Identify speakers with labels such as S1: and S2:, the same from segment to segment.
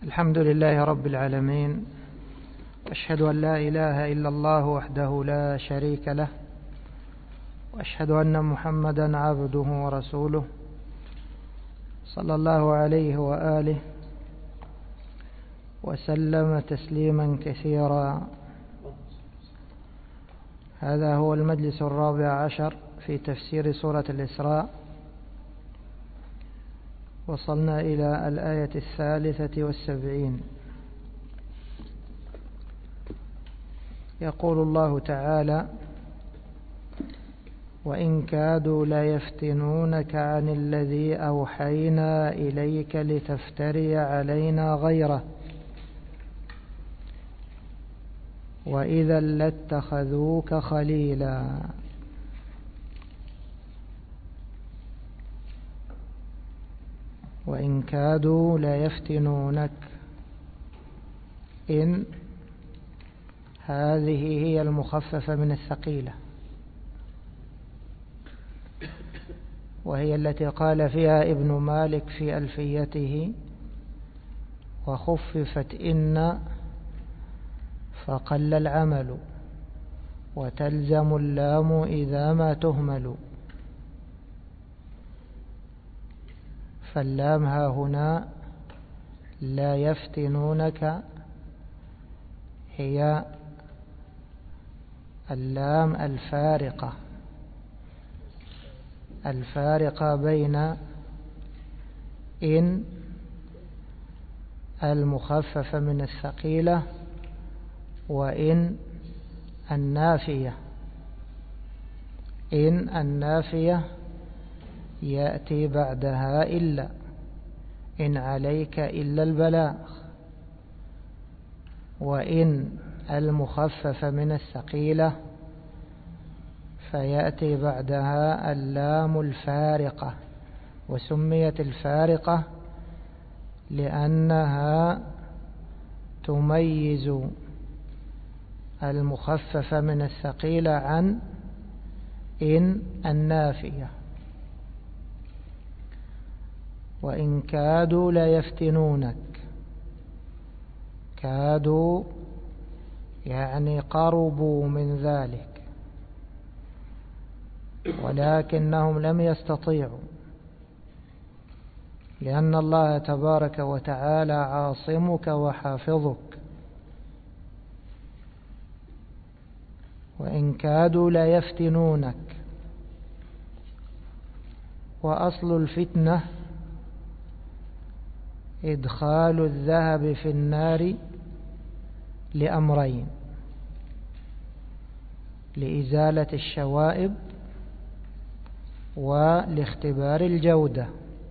S1: الحمد لله رب العالمين، أشهد أن لا إله إلا الله وحده لا شريك له، وأشهد أن محمدا عبده ورسوله صلى الله عليه وآله وسلم تسليما كثيرا. هذا هو المجلس 14 في تفسير سورة الإسراء. وصلنا إلى الآية 73. يقول الله تعالى: وإن كادوا ليفتنونك عن الذي أوحينا إليك لتفتري علينا غيره وإذا لاتخذوك خليلا. وإن كادوا ليفتنونك، إن هذه هي المخففة من الثقيلة، وهي التي قال فيها ابن مالك في ألفيته: وخففت إن فقل العمل وتلزم اللام إذا ما تهمل. فاللام ها هنا لا يفتنونك هي اللام الفارقة بين إن المخففة من الثقيلة وإن النافية. إن النافية يأتي بعدها إلا، إن عليك إلا البلاغ. وإن المخففة من الثقيلة فيأتي بعدها اللام الفارقة، وسميت الفارقة لأنها تميز المخففة من الثقيلة عن إن النافية. وإن كادوا ليفتنونك، كادوا يعني قربوا من ذلك، ولكنهم لم يستطيعوا، لأن الله تبارك وتعالى عاصمك وحافظك. وإن كادوا ليفتنونك، وأصل الفتنة إدخال الذهب في النار لأمرين: لإزالة الشوائب ولاختبار الجودة.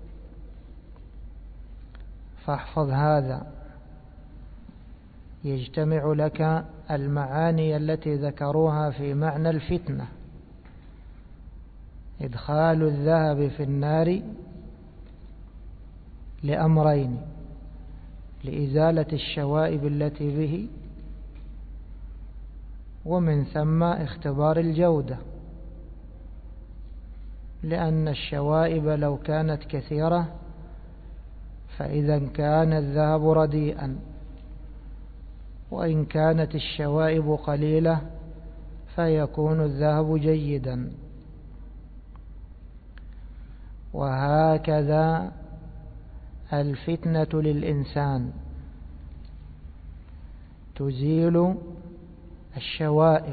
S1: فاحفظ هذا، يجتمع لك المعاني التي ذكروها في معنى الفتنة: إدخال الذهب في النار لأمرين: لإزالة الشوائب التي به، ومن ثم اختبار الجودة، لأن الشوائب لو كانت كثيرة فإذا كان الذهب رديئا، وإن كانت الشوائب قليلة فيكون الذهب جيدا. وهكذا الفتنة للإنسان تزيل الشوائب،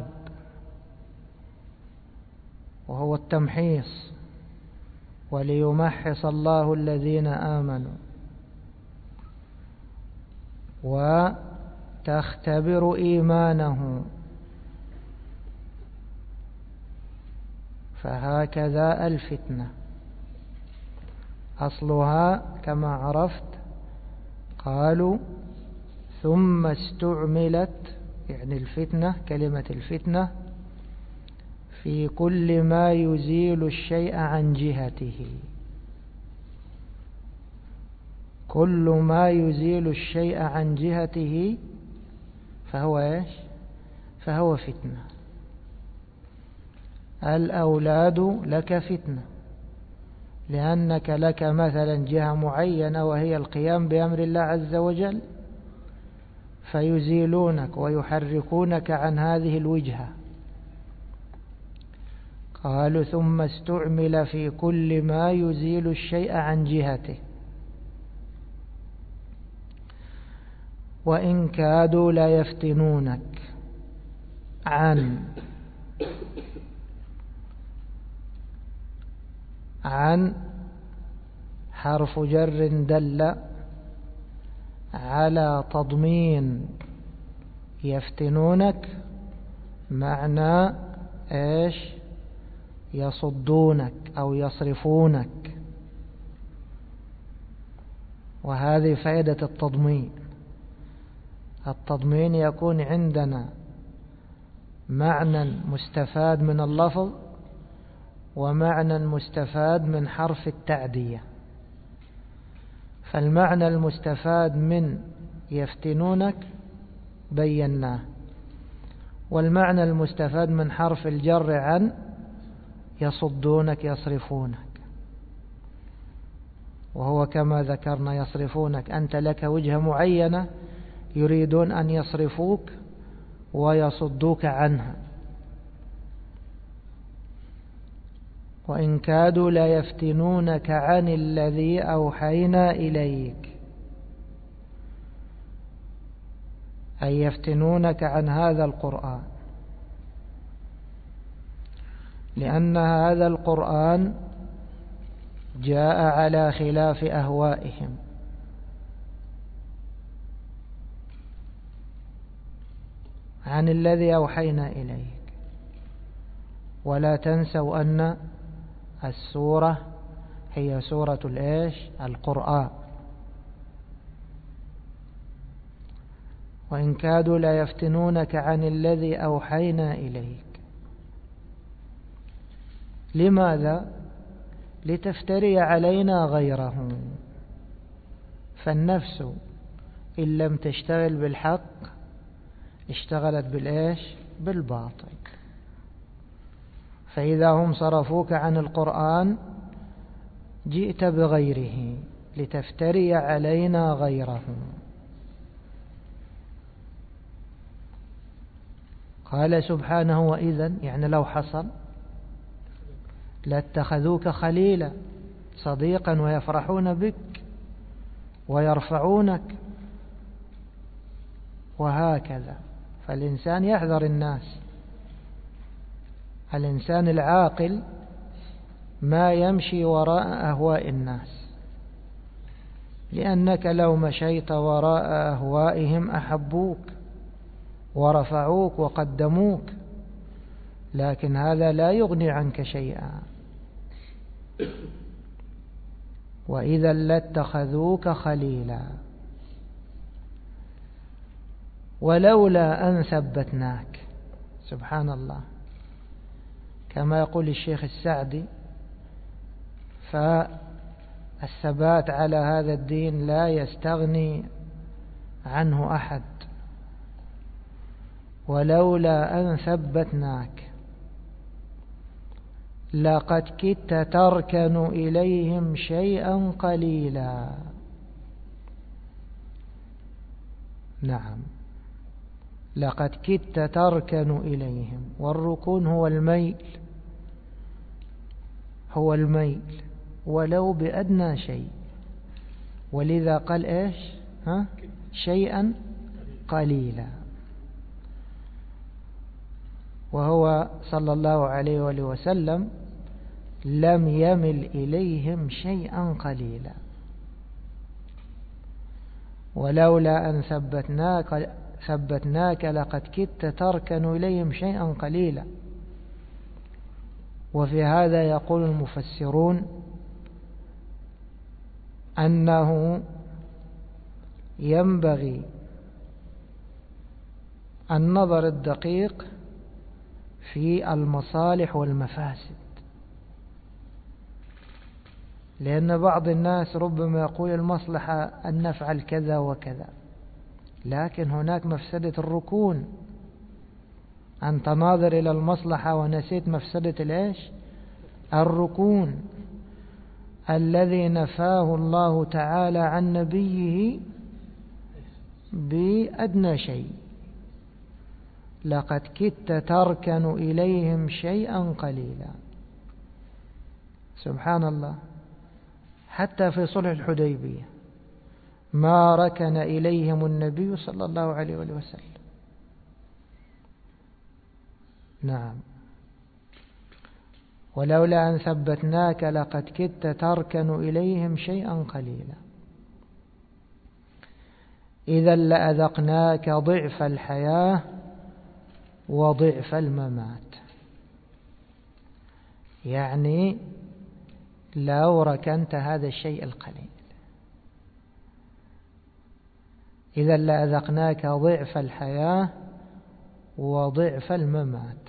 S1: وهو التمحيص، وليمحص الله الذين آمنوا، وتختبر إيمانه. فهكذا الفتنة أصلها كما عرفت، قالوا ثم استعملت، يعني الفتنة، كلمة الفتنة في كل ما يزيل الشيء عن جهته. كل ما يزيل الشيء عن جهته فهو إيش؟ فهو فتنة. الأولاد لك فتنة، لأنك لك مثلا جهة معينة وهي القيام بأمر الله عز وجل، فيزيلونك ويحركونك عن هذه الوجهة. قالوا ثم استعمل في كل ما يزيل الشيء عن جهته، وإن كادوا لا يفتنونك عن حرف جر دل على تضمين يفتنونك، معنى ايش؟ يصدونك أو يصرفونك. وهذه فائدة التضمين. التضمين يكون عندنا معنى مستفاد من اللفظ ومعنى مستفاد من حرف التعدية. فالمعنى المستفاد من يفتنونك بيناه، والمعنى المستفاد من حرف الجر عن يصدونك يصرفونك، وهو كما ذكرنا يصرفونك، أنت لك وجهة معينة يريدون أن يصرفوك ويصدوك عنها. وإن كادوا لا يفتنونك عن الذي أوحينا إليك، أي يفتنونك عن هذا القرآن، لأن هذا القرآن جاء على خلاف أهوائهم. عن الذي أوحينا إليك. ولا تنسوا أن السورة هي سورة القرآن. وإن كادوا لا يفتنونك عن الذي أوحينا إليك. لماذا؟ لتفتري علينا غيره. فالنفس إن لم تشتغل بالحق اشتغلت بالباطل. فإذا هم صرفوك عن القرآن جئت بغيره لتفتري علينا غيره. قال سبحانه وإذن، يعني لو حصل لاتخذوك خليلا صديقا ويفرحون بك ويرفعونك وهكذا. فالإنسان يحذر الناس. الإنسان العاقل ما يمشي وراء أهواء الناس، لأنك لو مشيت وراء أهوائهم أحبوك ورفعوك وقدموك، لكن هذا لا يغني عنك شيئا. وإذا لاتخذوك خليلا ولولا أن ثبتناك. سبحان الله، كما يقول الشيخ السعدي: فالثبات على هذا الدين لا يستغني عنه أحد. ولولا أن ثبتناك لقد كدت تركن إليهم شيئا قليلا. نعم، لقد كدت تركن إليهم. والركون هو الميل ولو بأدنى شيء. ولذا قال شيئا قليلا. وهو صلى الله عليه وآله وسلم لم يمل إليهم شيئا قليلا. ولولا أن ثبتناك لقد كدت تركن إليهم شيئا قليلا. وفي هذا يقول المفسرون أنه ينبغي النظر الدقيق في المصالح والمفاسد، لأن بعض الناس ربما يقول المصلحة أن نفعل كذا وكذا، لكن هناك مفسدة الركون. أنت ناظر إلى المصلحة ونسيت مفسدة الركون. الذي نفاه الله تعالى عن نبيه بأدنى شيء. لقد كدت تركن إليهم شيئا قليلا. سبحان الله، حتى في صلح الحديبية ما ركن إليهم النبي صلى الله عليه وسلم. نعم، ولولا أن ثبتناك لقد كدت تركن إليهم شيئا قليلا إذا لأذقناك ضعف الحياة وضعف الممات. يعني لو ركنت هذا الشيء القليل إذا لأذقناك ضعف الحياة وضعف الممات.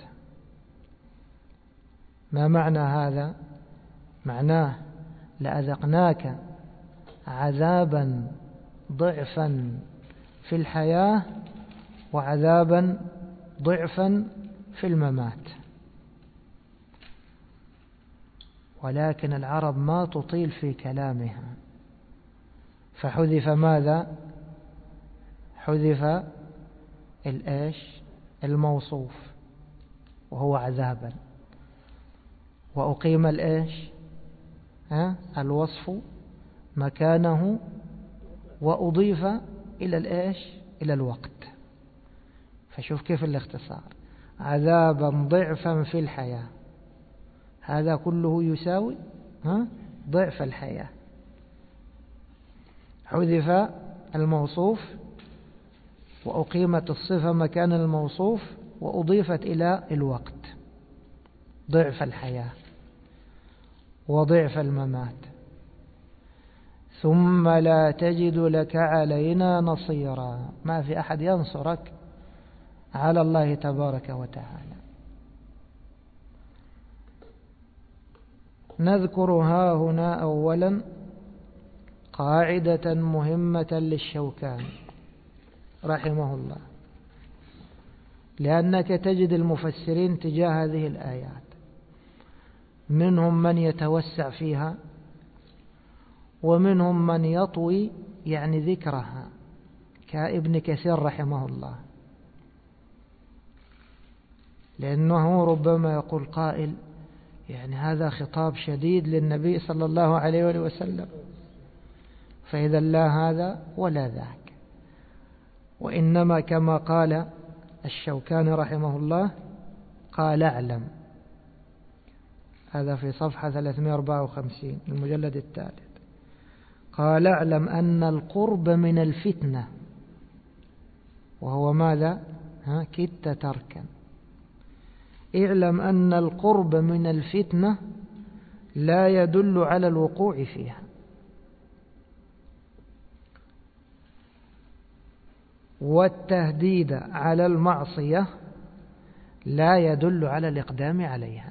S1: ما معنى هذا؟ معناه لأذقناك عذابا ضعفا في الحياة وعذابا ضعفا في الممات. ولكن العرب ما تطيل في كلامها، فحذف ماذا؟ حذف الموصوف وهو عذابا، وأقيم الوصف مكانه وأضيف إلى إلى الوقت. فشوف كيف الاختصار، عذابا ضعفا في الحياة، هذا كله يساوي ضعف الحياة. حذف الموصوف وأقيمت الصفة مكان الموصوف وأضيفت إلى الوقت، ضعف الحياة وضعف الممات. ثم لا تجد لك علينا نصيرا، ما في أحد ينصرك على الله تبارك وتعالى. نذكر ها هنا أولا قاعدة مهمة للشوكاني رحمه الله، لأنك تجد المفسرين تجاه هذه الآيات منهم من يتوسع فيها ومنهم من يطوي ذكرها كابن كثير رحمه الله، لأنه ربما يقول قائل هذا خطاب شديد للنبي صلى الله عليه وسلم، فإذا لا هذا ولا ذاك، وإنما كما قال الشوكاني رحمه الله قال اعلم، هذا في صفحة 354 المجلد الثالث، قال اعلم أن القرب من الفتنة، وهو ماذا؟ كدت تركن، اعلم أن القرب من الفتنة لا يدل على الوقوع فيها، والتهديد على المعصية لا يدل على الإقدام عليها.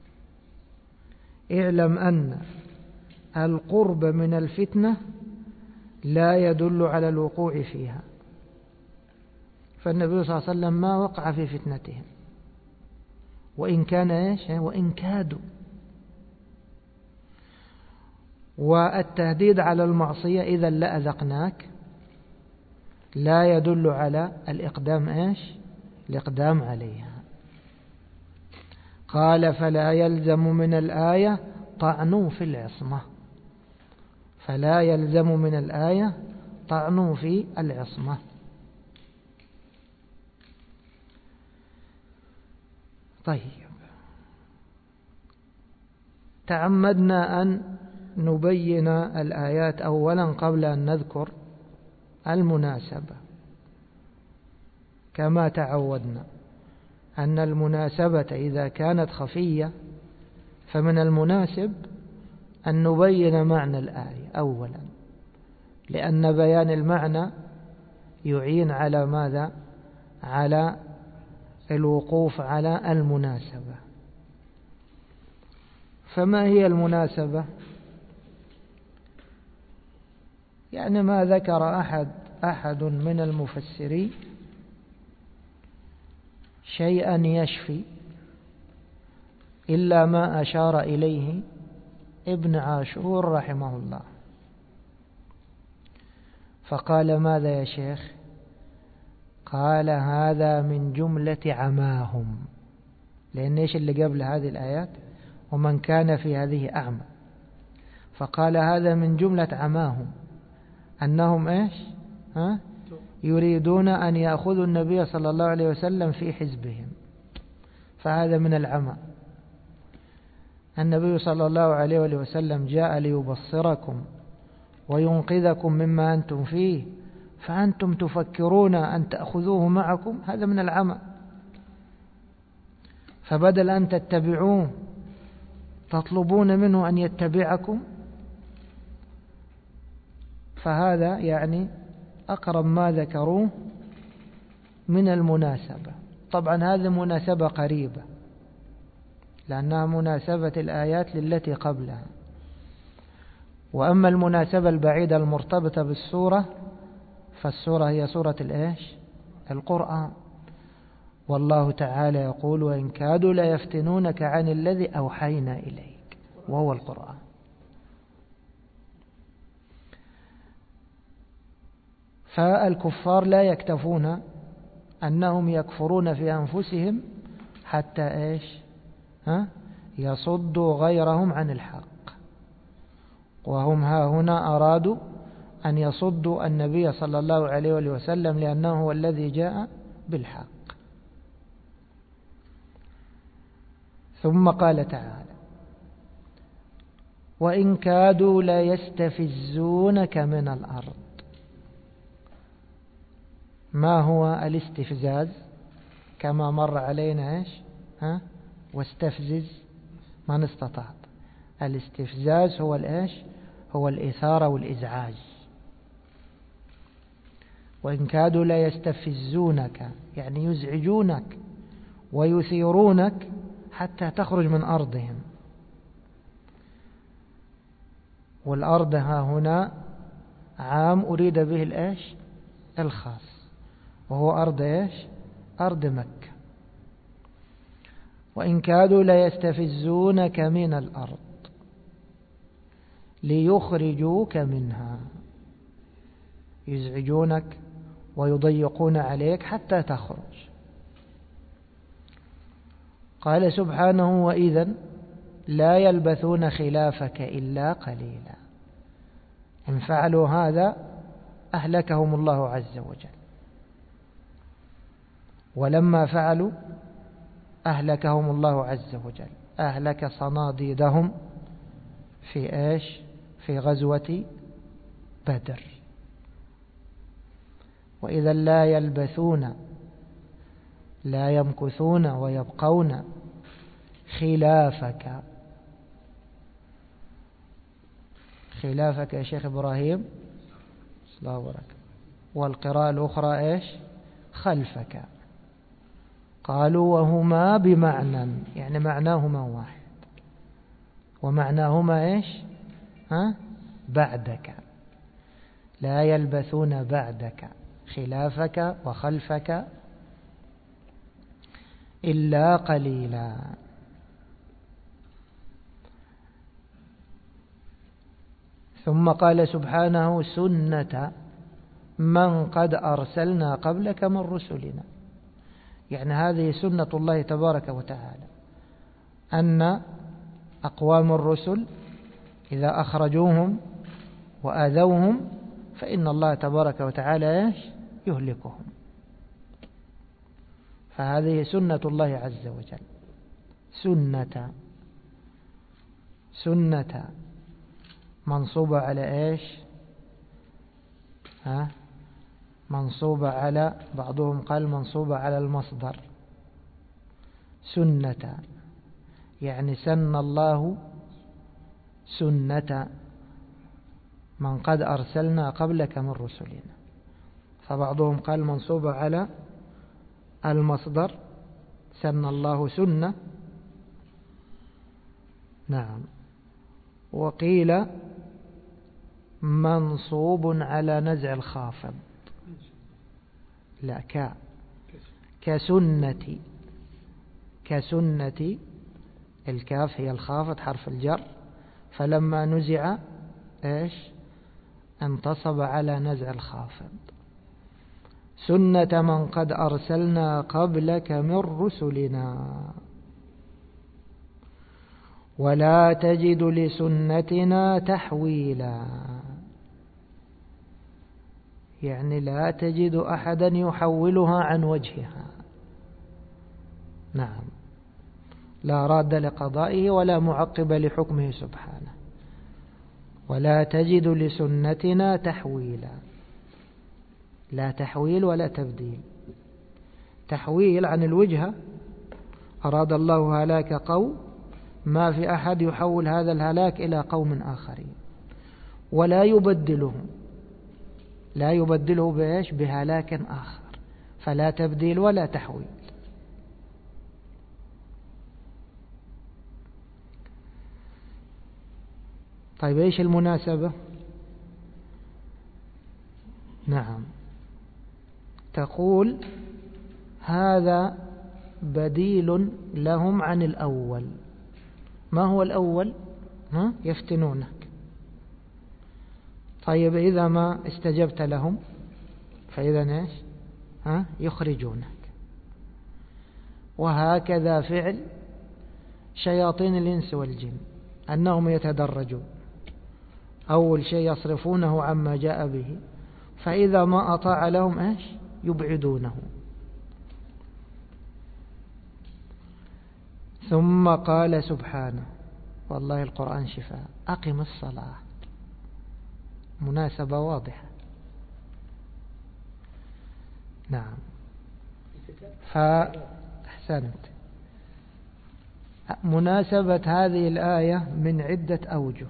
S1: اعلم أن القرب من الفتنة لا يدل على الوقوع فيها، فالنبي صلى الله عليه وسلم ما وقع في فتنتهم، وإن كان وإن كادوا. والتهديد على المعصية إذا لأذقناك لا يدل على الإقدام الإقدام عليها. قال فلا يلزم من الآية طعن في العصمة، فلا يلزم من الآية طعن في العصمة. طيب، تعمدنا أن نبين الآيات أولا قبل أن نذكر المناسبة، كما تعودنا أن المناسبة إذا كانت خفية فمن المناسب أن نبين معنى الآية أولا، لأن بيان المعنى يعين على ماذا؟ على الوقوف على المناسبة. فما هي المناسبة؟ ما ذكر أحد من المفسرين شيئا يشفي إلا ما أشار إليه ابن عاشور رحمه الله، فقال ماذا يا شيخ؟ قال هذا من جملة عماهم، لأن إيش اللي قبل هذه الآيات؟ ومن كان في هذه أعمى. فقال هذا من جملة عماهم، أنهم إيش؟ يريدون أن يأخذوا النبي صلى الله عليه وسلم في حزبهم، فهذا من العمى. النبي صلى الله عليه وسلم جاء ليبصركم وينقذكم مما أنتم فيه، فأنتم تفكرون أن تأخذوه معكم، هذا من العمى. فبدل أن تتبعوه تطلبون منه أن يتبعكم، فهذا يعني أقرب ما ذكروه من المناسبة. طبعا هذه مناسبة قريبة لأنها مناسبة الآيات للتي قبلها، وأما المناسبة البعيدة المرتبطة بالسورة فالسورة هي سورة الإيش؟ القرآن. والله تعالى يقول وإن كادوا ليفتنونك عن الذي أوحينا إليك، وهو القرآن. فالكفار لا يكتفون أنهم يكفرون في أنفسهم حتى إيش؟ يصدوا غيرهم عن الحق، وهم ها هنا أرادوا أن يصدوا النبي صلى الله عليه وسلم لأنه هو الذي جاء بالحق. ثم قال تعالى وإن كادوا ليستفزونك من الأرض. ما هو الاستفزاز؟ كما مر علينا إيش؟ واستفزز من استطعت. الاستفزاز هو الإيش؟ هو الإثارة والإزعاج. وإن كادوا لا يستفزونك يعني يزعجونك ويثيرونك حتى تخرج من أرضهم. والأرض ها هنا عام أريد به الإيش؟ الخاص، وهو أرض إيش؟ أرض مكة. وإن كادوا لا يستفزونك من الأرض ليخرجوك منها، يزعجونك ويضيقون عليك حتى تخرج. قال سبحانه وإذا لا يلبثون خلافك إلا قليلا. إن فعلوا هذا أهلكهم الله عز وجل، ولما فعلوا أهلكهم الله عز وجل، أهلك صناديدهم في إيش؟ في غزوة بدر. وإذا لا يلبثون لا يمكثون ويبقون خلافك. خلافك يا شيخ إبراهيم الله وبركاته. والقراءة الأخرى إيش؟ خلفك. قالوا وهما بمعنى، يعني معناهما واحد، ومعناهما إيش؟ بعدك. لا يلبثون بعدك خلافك وخلفك إلا قليلا. ثم قال سبحانه سنة من قد أرسلنا قبلك من رسلنا. يعني هذه سنة الله تبارك وتعالى، أن أقوام الرسل إذا أخرجوهم وآذوهم فإن الله تبارك وتعالى يهلكهم. فهذه سنة الله عز وجل. سنة منصوبة على إيش؟ منصوبة على، بعضهم قال منصوبة على المصدر. سنة يعني سن الله سنة من قد أرسلنا قبلك من رسلنا. فبعضهم قال منصوبة على المصدر سن الله سنة. نعم. وقيل منصوب على نزع الخافض. لا كسنة. الكاف هي الخافض حرف الجر، فلما نزع إيش انتصب على نزع الخافض. سنة من قد أرسلنا قبلك من رسلنا ولا تجد لسنتنا تحويلا، يعني لا تجد أحدا يحولها عن وجهها. نعم، لا راد لقضائه ولا معقب لحكمه سبحانه. ولا تجد لسنتنا تحويلا، لا تحويل ولا تبديل. تحويل عن الوجهة، أراد الله هلاك قوم، ما في أحد يحول هذا الهلاك إلى قوم آخرين، ولا يبدله، لا يبدله بإيش؟ بهلاك آخر. فلا تبديل ولا تحويل. طيب إيش المناسبة؟ نعم، تقول هذا بديل لهم عن الأول. ما هو الأول؟ يفتنونك. طيب إذا ما استجبت لهم فإذا إيش؟ يخرجونك. وهكذا فعل شياطين الإنس والجن، أنهم يتدرجون. أول شيء يصرفونه عما جاء به، فإذا ما أطاع لهم إيش؟ يبعدونه. ثم قال سبحانه، والله القرآن شفاء، أقم الصلاة. مناسبة واضحة. نعم، فأحسنت. مناسبة هذه الآية من عدة أوجه،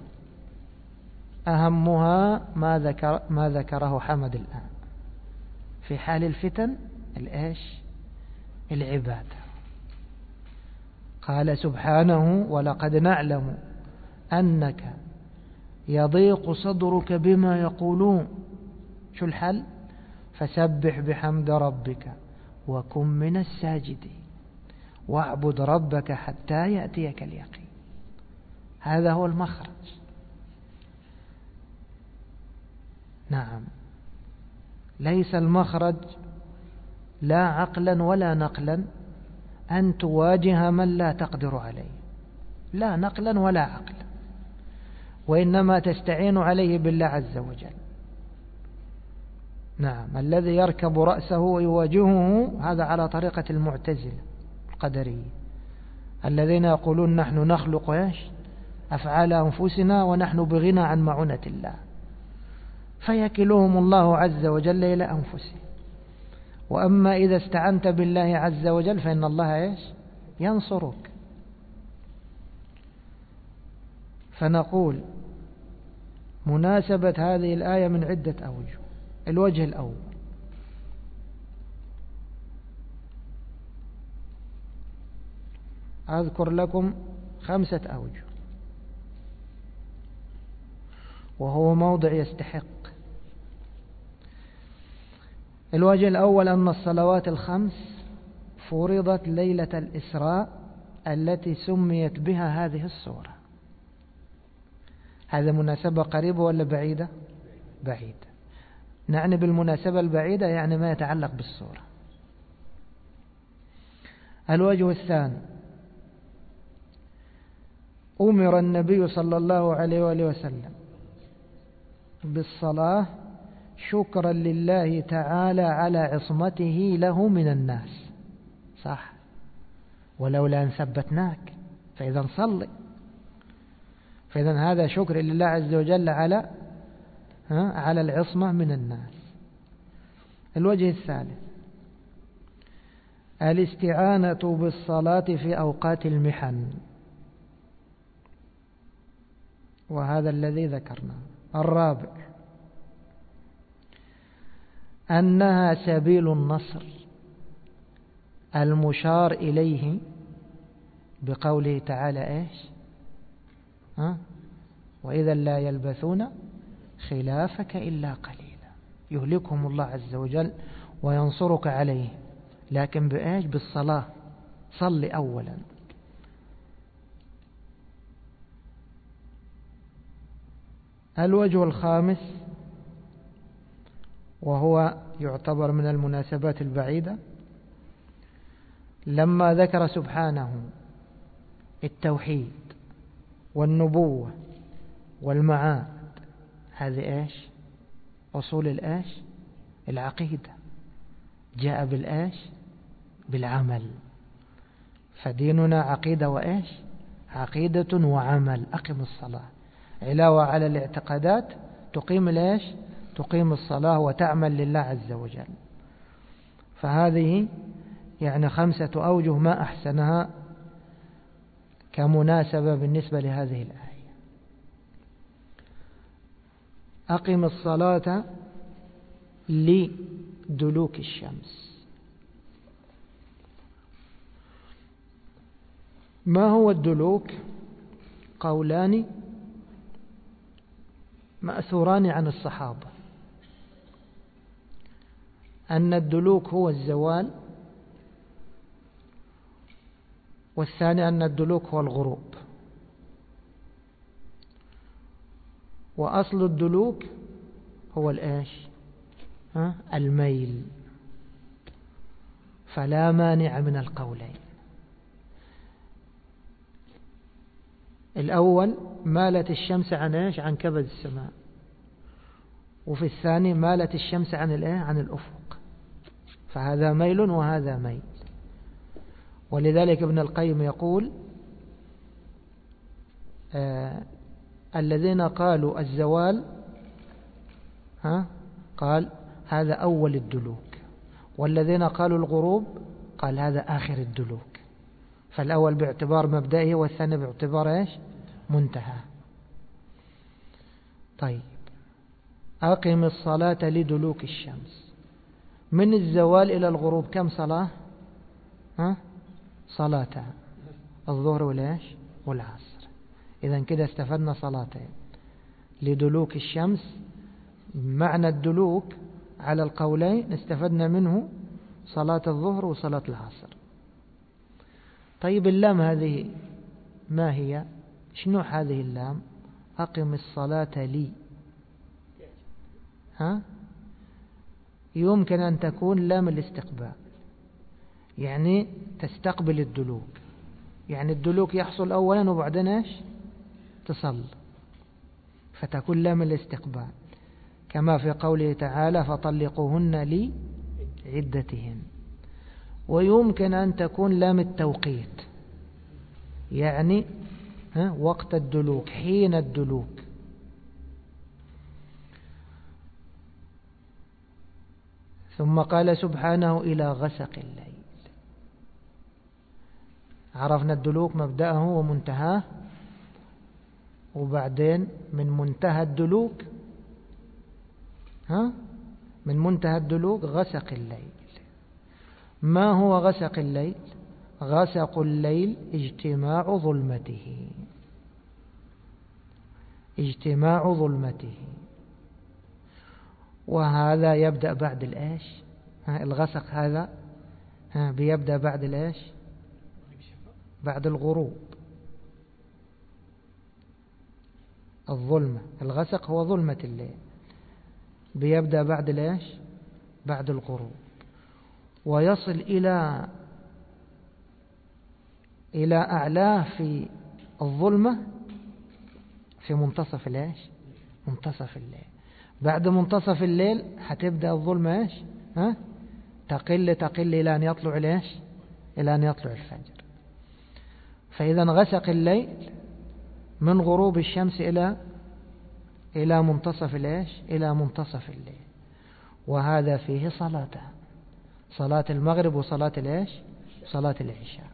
S1: أهمها ما ذكره حمد الآن في حال الفتن الإيش؟ العبادة. قال سبحانه ولقد نعلم أنك يضيق صدرك بما يقولون. شو الحل؟ فسبح بحمد ربك وكن من الساجدين واعبد ربك حتى يأتيك اليقين. هذا هو المخرج. نعم، ليس المخرج لا عقلا ولا نقلا أن تواجه من لا تقدر عليه، لا نقلا ولا عقلا، وإنما تستعين عليه بالله عز وجل. نعم، الذي يركب رأسه ويواجهه هذا على طريقة المعتزلة القدرية، الذين يقولون نحن نخلق إيش؟ أفعال أنفسنا ونحن بغنى عن معونة الله، فيكلهم الله عز وجل إلى أنفسهم. وأما إذا استعنت بالله عز وجل فإن الله إيش؟ ينصرك. فنقول مناسبة هذه الآية من عدة أوجه. الوجه الأول، أذكر لكم 5 أوجه، وهو موضع يستحق. الوجه الأول أن الصلوات ال5 فرضت ليلة الإسراء التي سميت بها هذه السورة. هذا مناسبة قريبة ولا بعيدة؟ بعيدة. نعني بالمناسبة البعيدة يعني ما يتعلق بالسورة. الوجه الثاني، أمر النبي صلى الله عليه وآله وسلم بالصلاة شكرا لله تعالى على عصمته له من الناس. صح، ولولا أن ثبتناك فإذا صلي. فإذا هذا شكر لله عز وجل على العصمة من الناس. الوجه الثالث، الاستعانة بالصلاة في أوقات المحن، وهذا الذي ذكرناه. الرابع، أنها سبيل النصر المشار إليه بقوله تعالى إيش؟ وإذا لا يلبثون خلافك إلا قليلا. يهلكهم الله عز وجل وينصرك عليه، لكن بإيش؟ بالصلاة. صل أولا. الوجه الخامس، وهو يعتبر من المناسبات البعيدة، لما ذكر سبحانه التوحيد والنبوة والمعاد، هذه إيش؟ أصول الإيش؟ العقيدة. جاء بالإيش؟ بالعمل. فديننا عقيدة وإيش؟ عقيدة وعمل. أقم الصلاة، علاوة على الاعتقادات تقيم الإيش؟ تقيم الصلاة وتعمل لله عز وجل. فهذه يعني 5 أوجه ما أحسنها كمناسبة بالنسبة لهذه الآية. أقم الصلاة لدلوك الشمس. ما هو الدلوك؟ قولان مأثوران عن الصحابة، أن الدلوك هو الزوال، والثاني أن الدلوك هو الغروب. وأصل الدلوك هو الإيش؟ الميل. فلا مانع من القولين. الأول مالت الشمس عن إيش؟ عن كبد السماء. وفي الثاني مالت الشمس عن الإيه؟ عن الأفق. فهذا ميل وهذا ميل. ولذلك ابن القيم يقول الذين قالوا الزوال قال هذا أول الدلوك، والذين قالوا الغروب قال هذا آخر الدلوك. فالأول باعتبار مبدئه والثاني باعتبار إيش؟ منتهى. طيب، أقم الصلاة لدلوك الشمس. من الزوال إلى الغروب كم صلاة؟ صلاتها، الظهر والإيش؟ والعصر. إذن كده استفدنا صلاتين لدلوك الشمس. معنى الدلوك على القولين استفدنا منه صلاة الظهر وصلاة العصر. طيب، اللام هذه ما هي؟ شنو هذه اللام؟ أقم الصلاة لي. يمكن أن تكون لام الاستقبال، يعني تستقبل الدلوك. يعني الدلوك يحصل أولا وبعدين إيش؟ تصل، فتكون لام الاستقبال، كما في قوله تعالى فطلقوهن لعدتهن. ويمكن أن تكون لام التوقيت، يعني وقت الدلوك، حين الدلوك. ثم قال سبحانه إلى غسق الليل. عرفنا الدلوك مبدأه ومنتهاه، وبعدين من منتهى الدلوك من منتهى الدلوك غسق الليل. ما هو غسق الليل؟ غسق الليل اجتماع ظلمته، اجتماع ظلمته. وهذا يبدأ بعد الإيش؟ الغسق هذا بيبدأ بعد الإيش؟ بعد الغروب. الظلمة، الغسق هو ظلمة الليل، بيبدأ بعد الإيش؟ بعد الغروب، ويصل إلى أعلاه في الظلمة في منتصف الإيش؟ منتصف الليل. بعد منتصف الليل هتبدأ الظلمة إيش؟ تقل إلى أن يطلع الإيش؟ إلى أن يطلع الفجر. فإذا غسق الليل من غروب الشمس إلى منتصف الإيش؟ إلى منتصف الليل. وهذا فيه صلاتان، صلاة المغرب وصلاة الإيش؟ صلاة العشاء.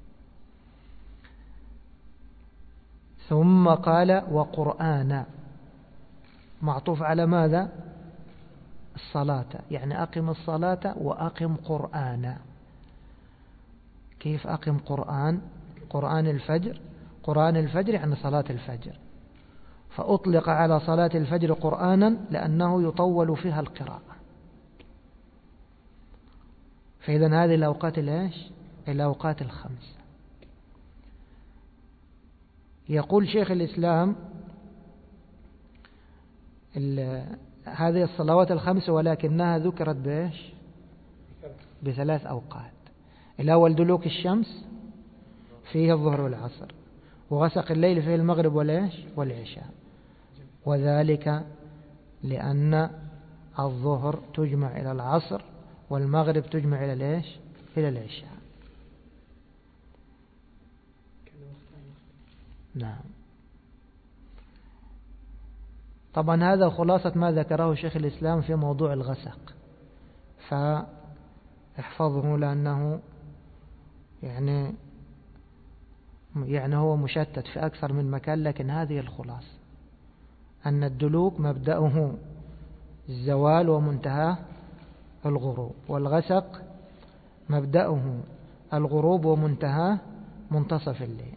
S1: ثم قال وقرآن، معطوف على ماذا؟ الصلاة، يعني أقم الصلاة وأقم قرآن. كيف أقم قرآن؟ قرآن الفجر، قرآن الفجر يعني صلاة الفجر، فأطلق على صلاة الفجر قرآنا لأنه يطول فيها القراءة. فإذا هذه الأوقات الإيش؟ الأوقات الخمس. يقول شيخ الإسلام هذه الصلوات الخمس ولكنها ذكرت بإيش؟ بثلاث أوقات. الأول دلوك الشمس فيه الظهر والعصر، وغسق الليل فيه المغرب والعشاء، وذلك لأن الظهر تجمع إلى العصر والمغرب تجمع إلى العشاء. نعم. طبعا هذا خلاصة ما ذكره شيخ الإسلام في موضوع الغسق، فاحفظه لأنه يعني هو مشتت في أكثر من مكان، لكن هذه الخلاصة أن الدلوك مبدأه الزوال ومنتهاه الغروب، والغسق مبدأه الغروب ومنتهاه منتصف الليل.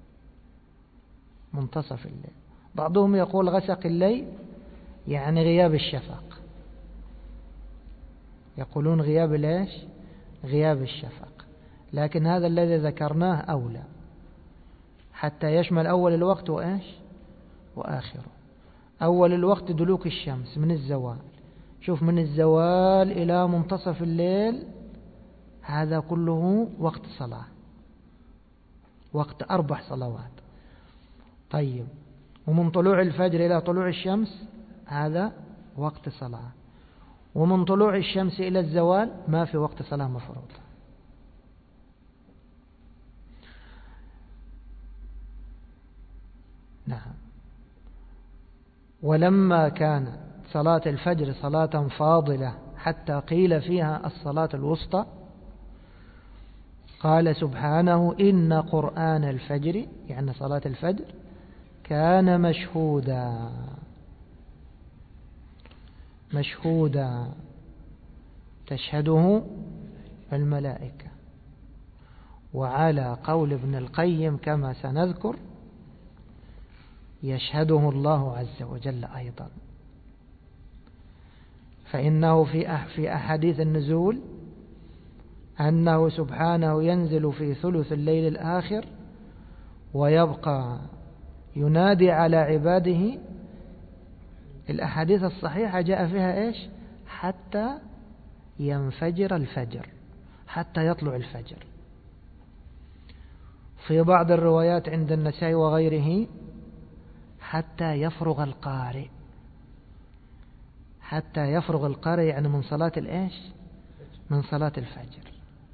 S1: بعضهم يقول غسق الليل يعني غياب الشفق، يقولون غياب الشفق، لكن هذا الذي ذكرناه أولى حتى يشمل أول الوقت وآخره. أول الوقت دلوك الشمس من الزوال، شوف من الزوال إلى منتصف الليل، هذا كله وقت صلاة، وقت 4 صلوات. طيب، ومن طلوع الفجر إلى طلوع الشمس هذا وقت صلاة، ومن طلوع الشمس إلى الزوال ما في وقت صلاة مفروض. نعم. ولما كانت صلاة الفجر صلاة فاضلة حتى قيل فيها الصلاة الوسطى، قال سبحانه: إن قرآن الفجر، يعني صلاة الفجر، كان مشهودا تشهده الملائكة. وعلى قول ابن القيم كما سنذكر يشهده الله عز وجل أيضا، فإنه في أحاديث النزول أنه سبحانه ينزل في ثلث الليل الآخر ويبقى ينادي على عباده. الأحاديث الصحيحة جاء فيها حتى ينفجر الفجر، حتى يطلع الفجر. في بعض الروايات عند النسائي وغيره حتى يفرغ القارئ، حتى يفرغ القارئ يعني من صلاة من صلاة الفجر.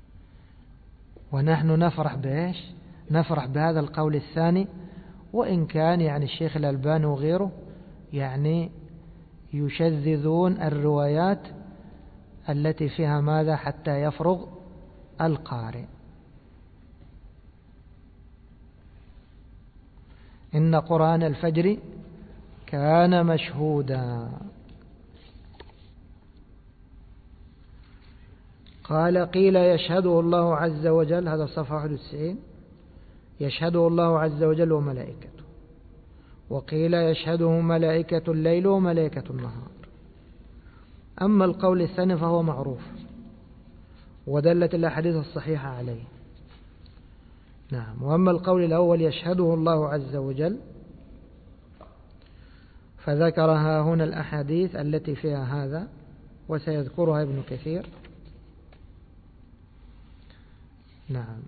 S1: ونحن نفرح بهذا القول الثاني، وإن كان يعني الشيخ الألباني وغيره يعني يشذذون الروايات التي فيها ماذا؟ حتى يفرغ القارئ. إن قرآن الفجر كان مشهودا. قال: قيل يشهده الله عز وجل، هذا الصفحة 91، يشهده الله عز وجل وملائكته. وقيل يشهده ملائكة الليل وملائكة النهار. أما القول الثاني فهو معروف ودلت الأحاديث الصحيحة عليه. نعم. وأما القول الأول يشهده الله عز وجل فذكرها هنا الأحاديث التي فيها هذا، وسيذكرها ابن كثير. نعم.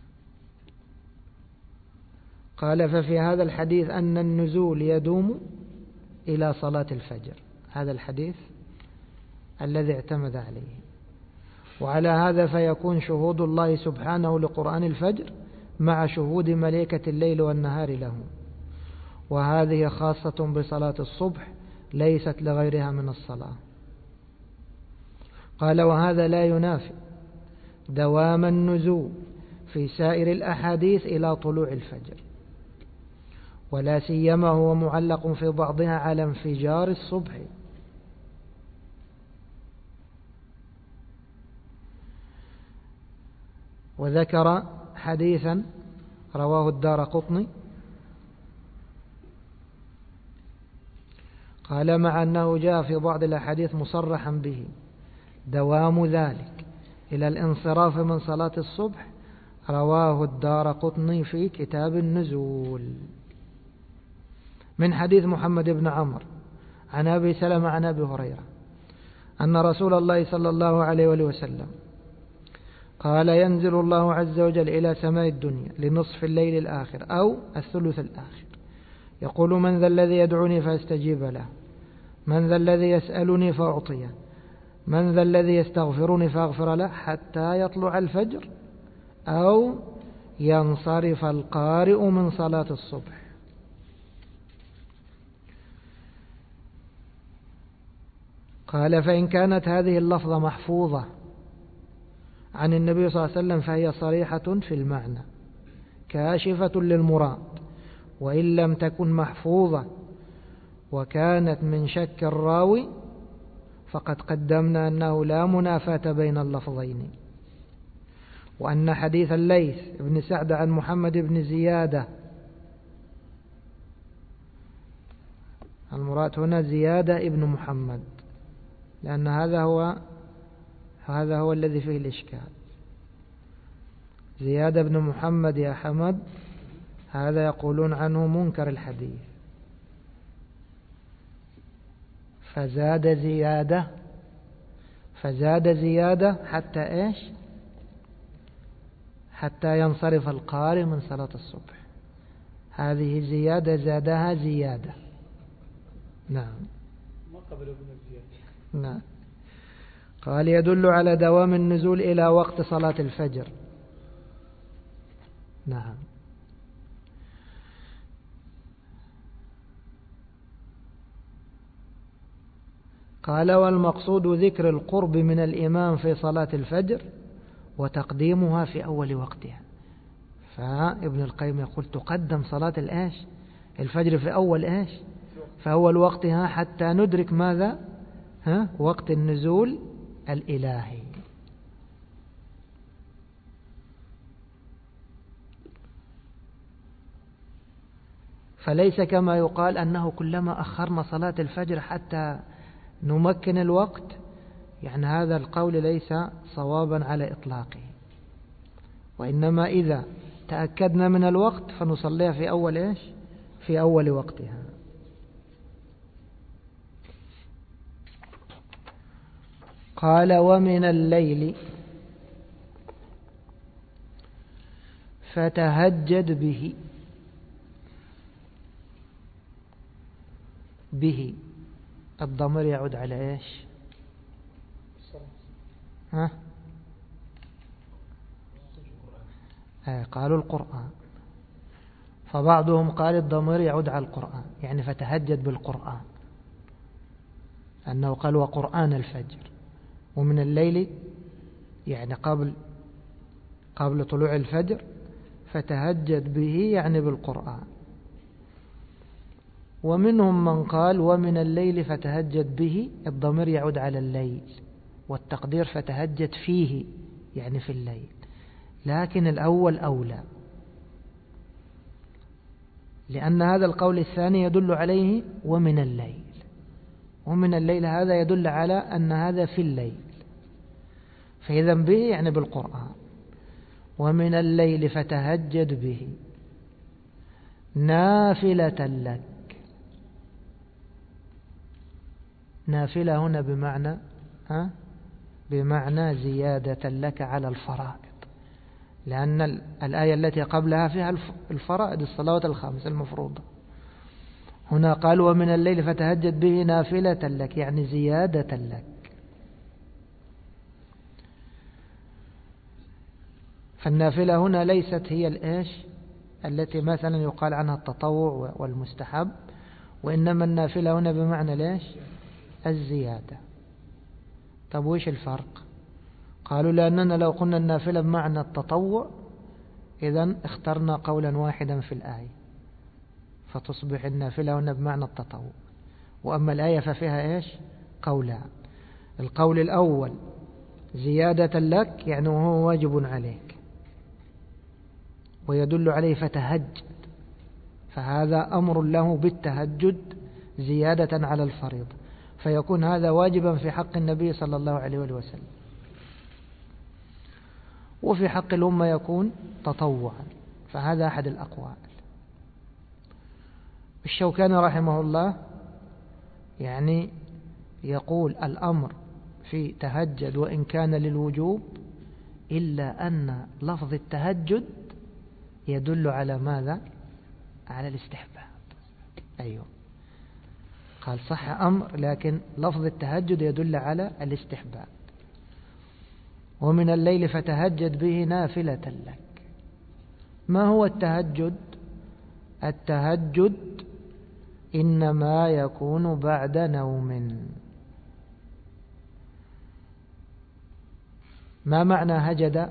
S1: قال: ففي هذا الحديث أن النزول يدوم إلى صلاة الفجر، هذا الحديث الذي اعتمد عليه. وعلى هذا فيكون شهود الله سبحانه لقرآن الفجر مع شهود ملائكة الليل والنهار له، وهذه خاصة بصلاة الصبح ليست لغيرها من الصلاة. قال: وهذا لا ينافي دوام النزول في سائر الأحاديث إلى طلوع الفجر، ولا سيما هو معلق في بعضها على انفجار الصبح. وذكر حديثا رواه الدارقطني قال: مع أنه جاء في بعض الأحاديث مصرحا به دوام ذلك إلى الانصراف من صلاة الصبح، رواه الدارقطني في كتاب النزول من حديث محمد بن عمرو عن أبي سلمة عن أبي هريرة أن رسول الله صلى الله عليه وسلم قال ينزل الله عز وجل إلى سماء الدنيا لنصف الليل الآخر أو الثلث الآخر يقول من ذا الذي يدعوني فاستجيب له، من ذا الذي يسألني فأعطيه، من ذا الذي يستغفرني فأغفر له، حتى يطلع الفجر أو ينصرف القارئ من صلاة الصبح. قال فإن كانت هذه اللفظة محفوظة عن النبي صلى الله عليه وسلم فهي صريحة في المعنى كاشفة للمراد، وإن لم تكن محفوظة وكانت من شك الراوي فقد قدمنا أنه لا منافاة بين اللفظين، وأن حديث الليث بن سعد عن محمد بن زيادة، المراد هنا زيادة ابن محمد، لأن هذا هو الذي فيه الإشكال. زيادة بن محمد يا حمد هذا يقولون عنه منكر الحديث، فزاد زيادة حتى إيش؟ حتى ينصرف القارئ من صلاة الصبح. هذه زيادة زادها زيادة. نعم
S2: ما قبل ابن الزيادة.
S1: نعم. قال يدل على دوام النزول إلى وقت صلاة الفجر. نعم. قال والمقصود ذكر القرب من الإمام في صلاة الفجر وتقديمها في أول وقتها. فابن القيم يقول تقدم صلاة الفجر في أول في أول وقتها حتى ندرك ماذا؟ وقت النزول الإلهي. فليس كما يقال أنه كلما أخرنا صلاة الفجر حتى نمكن الوقت، يعني هذا القول ليس صوابا على إطلاقه، وإنما إذا تأكدنا من الوقت فنصليها في أول في أول وقتها. قال ومن الليل فتهجد به الضمير يعود على إيش؟ قالوا القرآن، فبعضهم قال الضمير يعود على القرآن، يعني فتهجد بالقرآن، أنه قال وقرآن الفجر، ومن الليل يعني قبل طلوع الفجر، فتهجد به يعني بالقرآن. ومنهم من قال ومن الليل فتهجد به الضمير يعود على الليل، والتقدير فتهجد فيه يعني في الليل، لكن الأول أولى، لأن هذا القول الثاني يدل عليه ومن الليل، ومن الليل هذا يدل على أن هذا في الليل، فإذا به يعني بالقرآن. ومن الليل فتهجد به نافلة لك. نافلة هنا بمعنى زيادة لك على الفرائض، لأن الآية التي قبلها فيها الفرائض الصلوات الخمس المفروضة. هنا قال ومن الليل فتهجد به نافلة لك يعني زيادة لك. فالنافلة هنا ليست هي التي مثلا يقال عنها التطوع والمستحب، وإنما النافلة هنا بمعنى الزيادة. طب وإيش الفرق؟ قالوا لأننا لو قلنا النافلة بمعنى التطوع إذن اخترنا قولا واحدا في الآية فتصبح النافلة هنا بمعنى التطوع، وأما الآية ففيها قولان. القول الأول زيادة لك يعني وهو واجب عليك ويدل عليه فتهجد، فهذا أمر له بالتهجد زيادة على الفريضة، فيكون هذا واجبا في حق النبي صلى الله عليه وسلم، وفي حق الأمة يكون تطوعا، فهذا أحد الأقوال. الشوكاني رحمه الله يعني يقول الأمر في تهجد وإن كان للوجوب، إلا أن لفظ التهجد يدل على ماذا؟ على الاستحباب. أيوه، قال صح أمر، لكن لفظ التهجد يدل على الاستحباب. ومن الليل فتهجد به نافلة لك. ما هو التهجد؟ التهجد إنما يكون بعد نوم. ما معنى هجد؟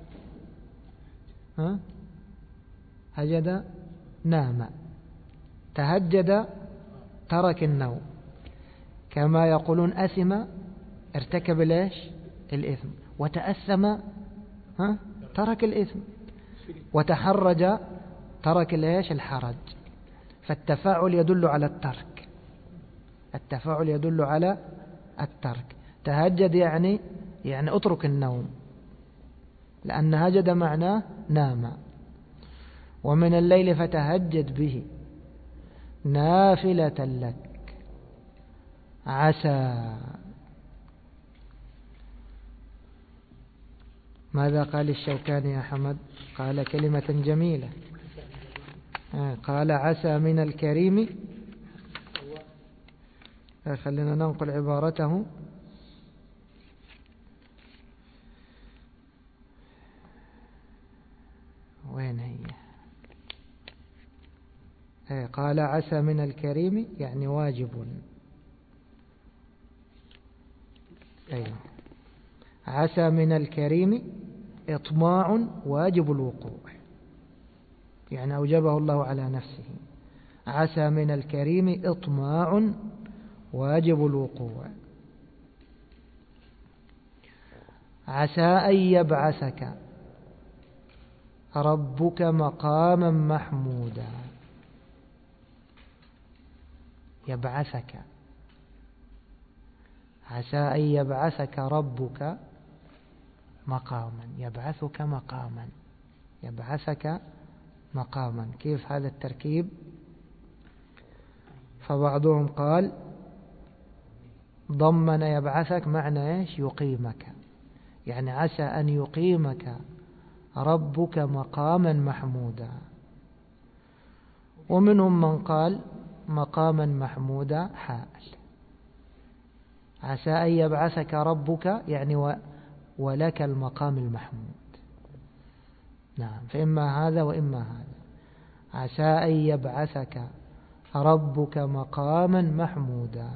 S1: هجد نام. تهجد ترك النوم، كما يقولون أثم ارتكب ليش الإثم، وتأثم ترك الإثم، وتحرج ترك ليش الحرج. فالتفاعل يدل على الترك، التفاعل يدل على الترك. تهجد يعني اترك النوم، لأن هجد معناه نام. ومن الليل فتهجد به نافلة لك عسى. ماذا قال الشوكاني يا حمد؟ قال كلمة جميلة، قال عسى من الكريم. خلينا ننقل عبارته. وين هي؟ قال عسى من الكريم يعني واجب. أيوه، عسى من الكريم إطماع واجب الوقوع، يعني أوجبه الله على نفسه. عسى من الكريم إطماع واجب الوقوع. عسى أن يبعثك ربك مقاما محمودا. يبعثك، عسى أن يبعثك ربك مقاما، يبعثك مقاما، يبعثك مقاما. كيف هذا التركيب؟ فبعضهم قال ضمن يبعثك معنى ايش؟ يقيمك، يعني عسى أن يقيمك ربك مقاما محمودا. ومنهم من قال مقاما محمودا حال. عسى أن يبعثك ربك يعني ولك المقام المحمود. نعم، فإما هذا وإما هذا. عسى أن يبعثك ربك مقاما محمودا.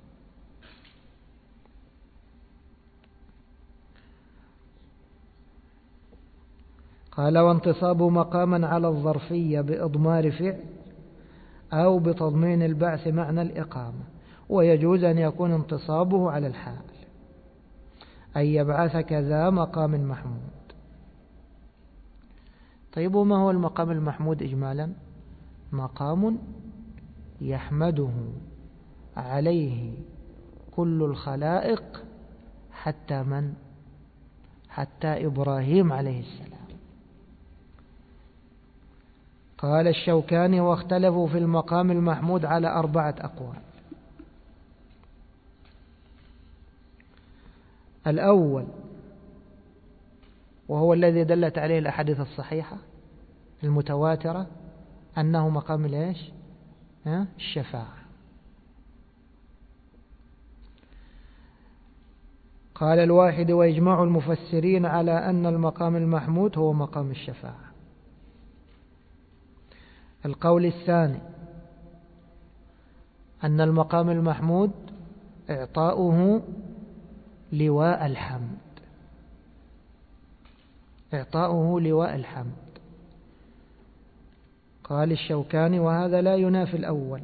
S1: قال وانتصاب مقاما على الظرفية بإضمار فعل أو بتضمين البعث معنى الإقامة، ويجوز أن يكون انتصابه على الحال، أن يبعثك ذا مقام محمود. طيب، وما هو المقام المحمود إجمالا؟ مقام يحمده عليه كل الخلائق حتى من؟ حتى إبراهيم عليه السلام. قال الشوكاني واختلفوا في المقام المحمود على 4 أقوال. الأول وهو الذي دلت عليه الأحاديث الصحيحة المتواترة أنه مقام ليش؟ الشفاعة. قال الواحد ويجمع المفسرين على أن المقام المحمود هو مقام الشفاعة. القول الثاني أن المقام المحمود إعطاؤه لواء الحمد، إعطاؤه لواء الحمد. قال الشوكاني وهذا لا ينافي الأول،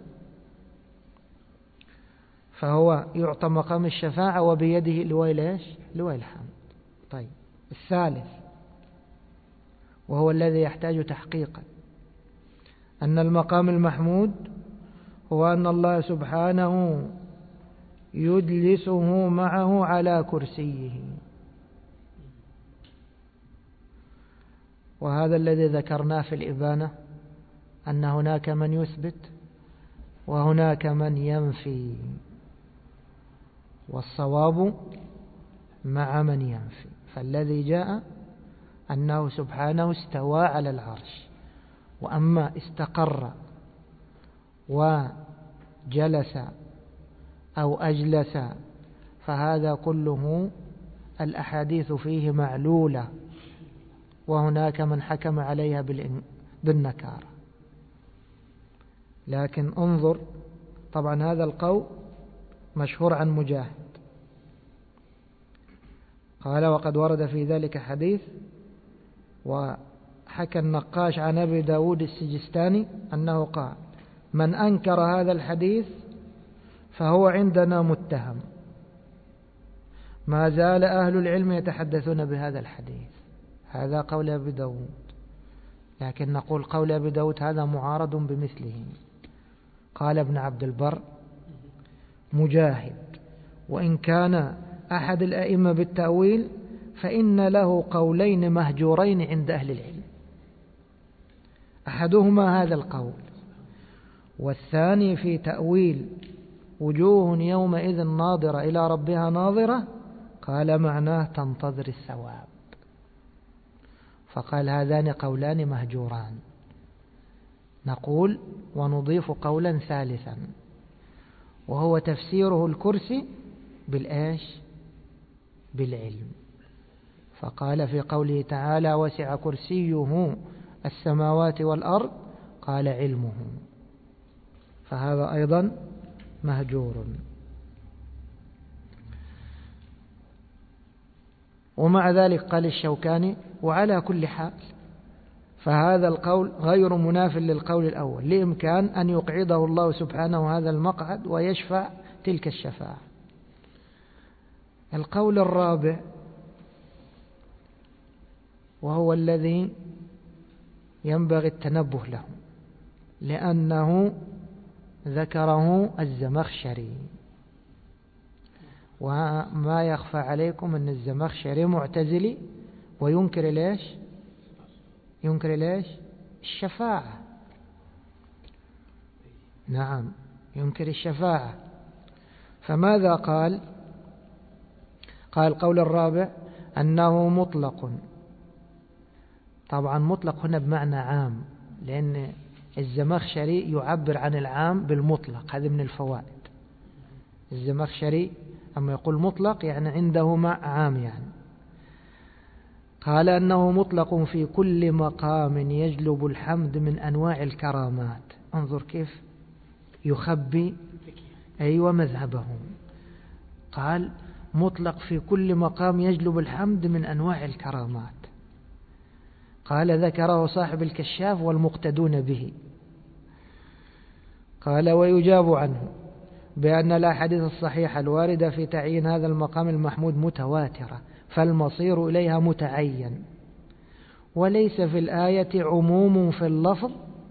S1: فهو يعطى مقام الشفاعة وبيده لواء ليش؟ لواء الحمد. طيب، الثالث وهو الذي يحتاج تحقيقا، أن المقام المحمود هو أن الله سبحانه يجلسه معه على كرسيه، وهذا الذي ذكرناه في الإبانة، أن هناك من يثبت وهناك من ينفي. والصواب مع من ينفي. فالذي جاء أنه سبحانه استوى على العرش، وأما استقر وجلس أو أجلس فهذا كله الأحاديث فيه معلولة، وهناك من حكم عليها بالنكارة. لكن انظر، طبعا هذا القول مشهور عن مجاهد، قال وقد ورد في ذلك حديث. وحكى النقاش عن أبي داود السجستاني أنه قال: من أنكر هذا الحديث فهو عندنا متهم. ما زال أهل العلم يتحدثون بهذا الحديث. هذا قول أبي داود، لكن نقول قول أبي داود هذا معارض بمثله. قال ابن عبد البر: مجاهد وإن كان أحد الأئمة بالتأويل فإن له قولين مهجورين عند أهل العلم، أحدهما هذا القول، والثاني في تأويل وجوه يومئذ ناظرة إلى ربها ناظرة، قال معناه تنتظر الثواب. فقال هذان قولان مهجوران. نقول ونضيف قولا ثالثا، وهو تفسيره الكرسي بالإيش؟ بالعلم. فقال في قوله تعالى: وسع كرسيه السماوات والأرض، قال علمه، فهذا أيضا مهجور. ومع ذلك قال الشوكاني: وعلى كل حال فهذا القول غير مناف للقول الأول، لإمكان أن يقعده الله سبحانه هذا المقعد ويشفع تلك الشفاعة. القول الرابع وهو الذي ينبغي التنبه له، لأنه ذكره الزمخشري، وما يخفى عليكم أن الزمخشري معتزلي وينكر ليش؟ ينكر ليش؟ الشفاعة. نعم، ينكر الشفاعة. فماذا قال؟ قال القول الرابع أنه مطلق. طبعا مطلق هنا بمعنى عام، لأن الزمخشري يعبر عن العام بالمطلق، هذه من الفوائد. الزمخشري أما يقول مطلق يعني عنده مع عام يعني. قال أنه مطلق في كل مقام يجلب الحمد من أنواع الكرامات. انظر كيف يخبي مذهبهم. قال مطلق في كل مقام يجلب الحمد من أنواع الكرامات. قال ذكره صاحب الكشاف والمقتدون به. قال ويجاب عنه بأن الأحاديث الصحيحة الواردة في تعيين هذا المقام المحمود متواترة، فالمصير إليها متعين، وليس في الآية عموم في اللفظ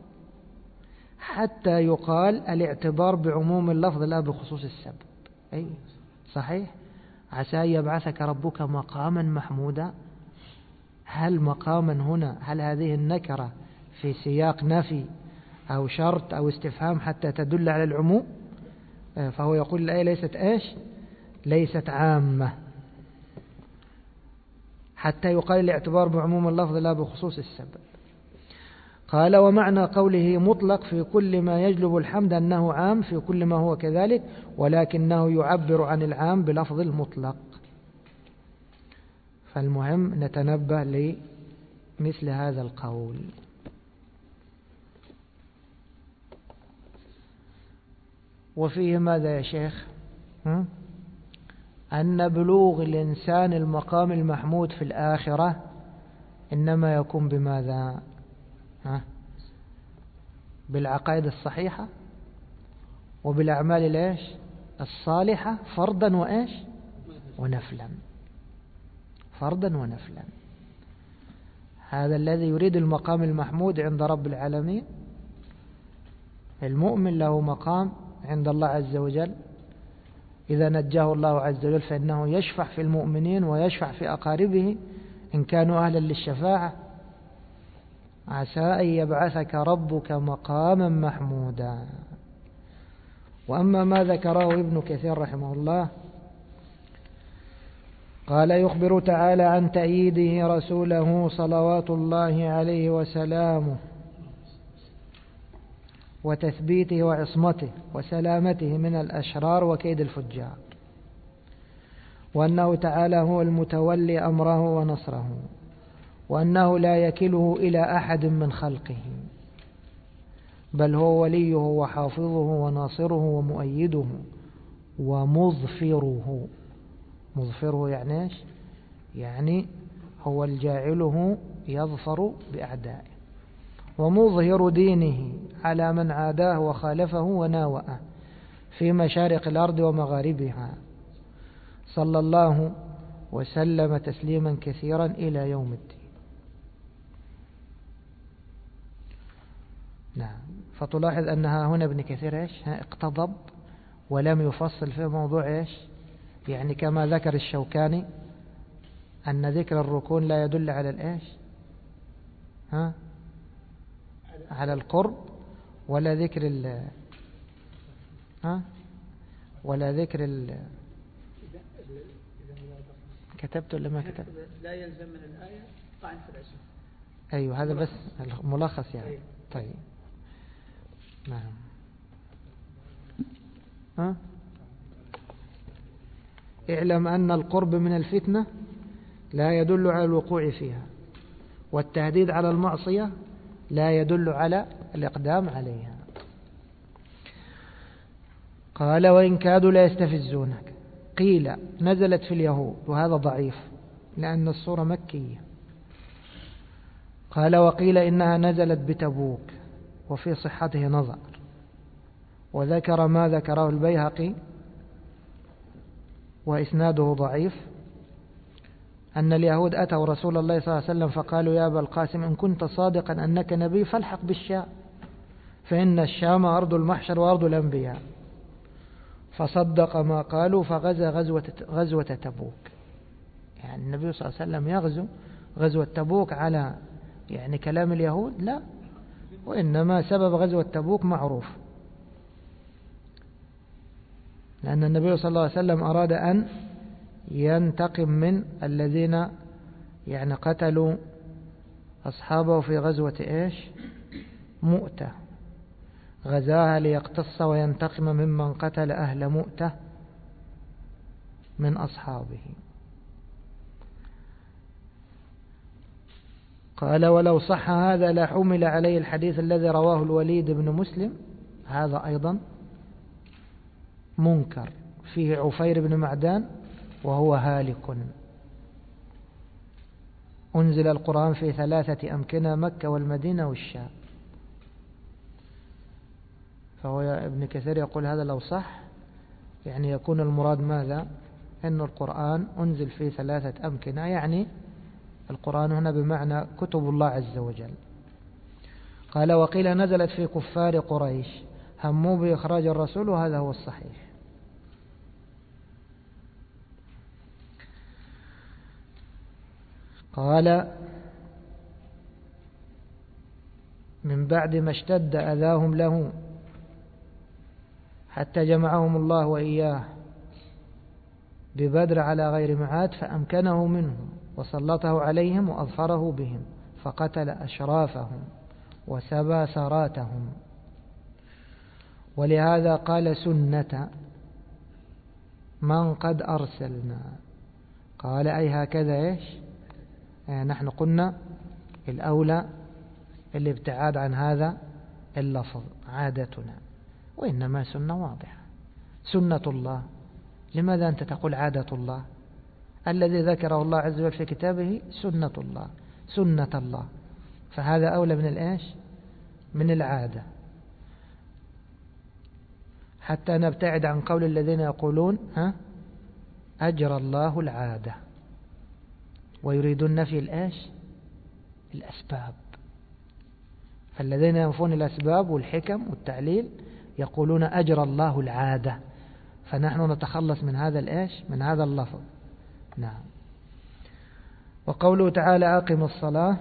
S1: حتى يقال الاعتبار بعموم اللفظ لا بخصوص السبب. أي صحيح، عسى أن يبعثك ربك مقاما محمودا. هل مقاما هنا، هل هذه النكرة في سياق نفي أو شرط أو استفهام حتى تدل على العموم؟ فهو يقول الآية ليست إيش؟ ليست عامة حتى يقال الاعتبار بعموم اللفظ لا بخصوص السبب. قال ومعنى قوله مطلق في كل ما يجلب الحمد أنه عام في كل ما هو كذلك، ولكنه يعبر عن العام بلفظ المطلق. فالمهم نتنبه لمثل هذا القول. وفيه ماذا يا شيخ؟ أن بلوغ الإنسان المقام المحمود في الآخرة إنما يكون بماذا؟ بالعقائد الصحيحة وبالأعمال ليش؟ الصالحة، فرضا وإيش؟ ونفلا. فرضا ونفلا. هذا الذي يريد المقام المحمود عند رب العالمين. المؤمن له مقام عند الله عز وجل، إذا نجاه الله عز وجل فإنه يشفع في المؤمنين ويشفع في أقاربه إن كانوا أهلا للشفاعة. عسى أن يبعثك ربك مقاما محمودا. وأما ما ذكره ابن كثير رحمه الله قال يخبر تعالى عن تأييده رسوله صلوات الله عليه وسلامه وتثبيته وعصمته وسلامته من الأشرار وكيد الفجار، وأنه تعالى هو المتولي أمره ونصره، وأنه لا يكله إلى أحد من خلقه، بل هو وليه وحافظه وناصره ومؤيده ومظفره. مظفره يعني إيش؟ يعني هو الجاعله يظفر بأعدائه، ومظهر دينه على من عاداه وخالفه وناوأه في مشارق الأرض ومغاربها، صلى الله وسلم تسليما كثيرا إلى يوم الدين. نعم. فتلاحظ أنها هنا ابن كثير إيش؟ اقتضب ولم يفصل في موضوع إيش؟ يعني كما ذكر الشوكاني أن ذكر الركون لا يدل على الإيش؟ على القرب، ولا ذكر ولا ذكر كتبت ولا ما كتبت؟
S2: لا يلزم من الآية طعن في الاسم.
S1: أيوه هذا بس ملخص يعني. طيب نعم. اعلم أن القرب من الفتنة لا يدل على الوقوع فيها، والتهديد على المعصية لا يدل على الإقدام عليها. قال وإن كادوا لا يستفزونك. قيل نزلت في اليهود، وهذا ضعيف لأن الصورة مكية. قال وقيل إنها نزلت بتبوك، وفي صحته نظر، وذكر ما ذكره البيهقي وإسناده ضعيف أن اليهود أتوا رسول الله صلى الله عليه وسلم فقالوا يا أبا القاسم إن كنت صادقا أنك نبي فالحق بالشام، فإن الشام أرض المحشر وأرض الأنبياء. فصدق ما قالوا فغزا غزوة تبوك. يعني النبي صلى الله عليه وسلم يغزو غزوة تبوك على يعني كلام اليهود؟ لا، وإنما سبب غزوة تبوك معروف، لأن النبي صلى الله عليه وسلم أراد أن ينتقم من الذين يعني قتلوا أصحابه في غزوة إيش؟ مؤتة. غزاها ليقتص وينتقم ممن قتل أهل مؤتة من أصحابه. قال ولو صح هذا لحمل عليه الحديث الذي رواه الوليد بن مسلم، هذا أيضا منكر، فيه عفير بن معدان وهو هالك. أنزل القرآن في 3 أمكنة، مكة والمدينة والشام. فهو ابن كثير يقول هذا لو صح يعني يكون المراد ماذا؟ أن القرآن أنزل في 3 أمكنة، يعني القرآن هنا بمعنى كتب الله عز وجل. قال وقيل نزلت في كفار قريش هموا بإخراج الرسول، وهذا هو الصحيح. قال من بعد ما اشتد أذاهم له حتى جمعهم الله وإياه ببدر على غير معاد فأمكنه منهم وسلطه عليهم وأظفره بهم، فقتل أشرافهم وسبى سراتهم. ولهذا قال سنة من قد أرسلنا. قال أي هكذا إيش؟ نحن قلنا الأولى الابتعاد عن هذا اللفظ عادتنا، وإنما سنة واضحة، سنة الله. لماذا أنت تقول عادة الله؟ الذي ذكره الله عز وجل في كتابه سنة الله، سنة الله، فهذا أولى من الإيش؟ من العادة، حتى نبتعد عن قول الذين يقولون أجرى الله العادة، ويريدون نفي الإيش؟ الأسباب. فالذين ينفون الأسباب والحكم والتعليل يقولون أجرى الله العادة، فنحن نتخلص من هذا الإيش؟ من هذا اللفظ. نعم. وقوله تعالى أقم الصلاة،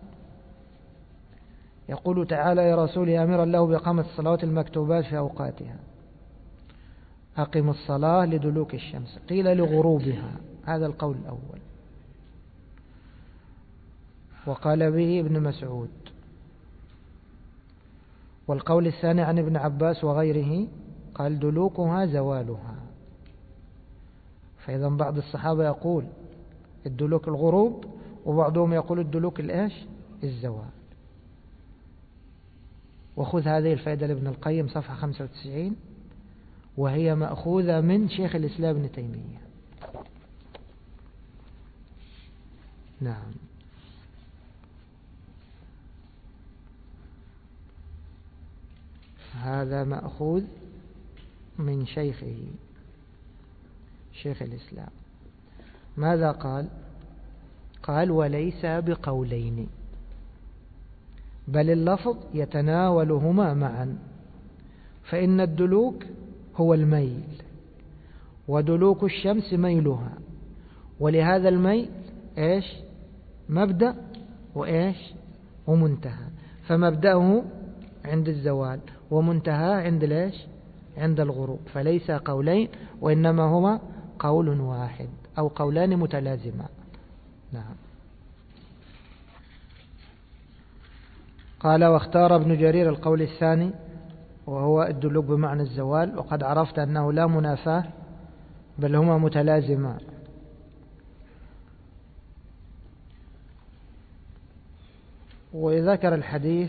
S1: يقول تعالى يا رسولي أمرا له بإقامة الصلوات المكتوبات في أوقاتها. أقم الصلاة لدلوك الشمس، قيل لغروبها، هذا القول الأول، وقال به ابن مسعود. والقول الثاني عن ابن عباس وغيره قال دلوكها زوالها. فإذا بعض الصحابة يقول الدلوك الغروب، وبعضهم يقول الدلوك الإيش؟ الزوال. وخذ هذه الفائدة لابن القيم صفحة 95، وهي مأخوذة من شيخ الإسلام ابن تيمية. نعم. هذا مأخوذ من شيخه شيخ الإسلام. ماذا قال؟ قال وليس بقولين، بل اللفظ يتناولهما معا، فإن الدلوك هو الميل، ودلوك الشمس ميلها، ولهذا الميل إيش؟ مبدأ وإيش؟ ومنتهى، فمبدأه عند الزوال ومنتهى عند ليش؟ عند الغروب. فليس قولين، وإنما هما قول واحد أو قولان متلازمان. نعم. قال واختار ابن جرير القول الثاني وهو الدلوك بمعنى الزوال، وقد عرفت أنه لا منافاة بل هما متلازمان. وذكر الحديث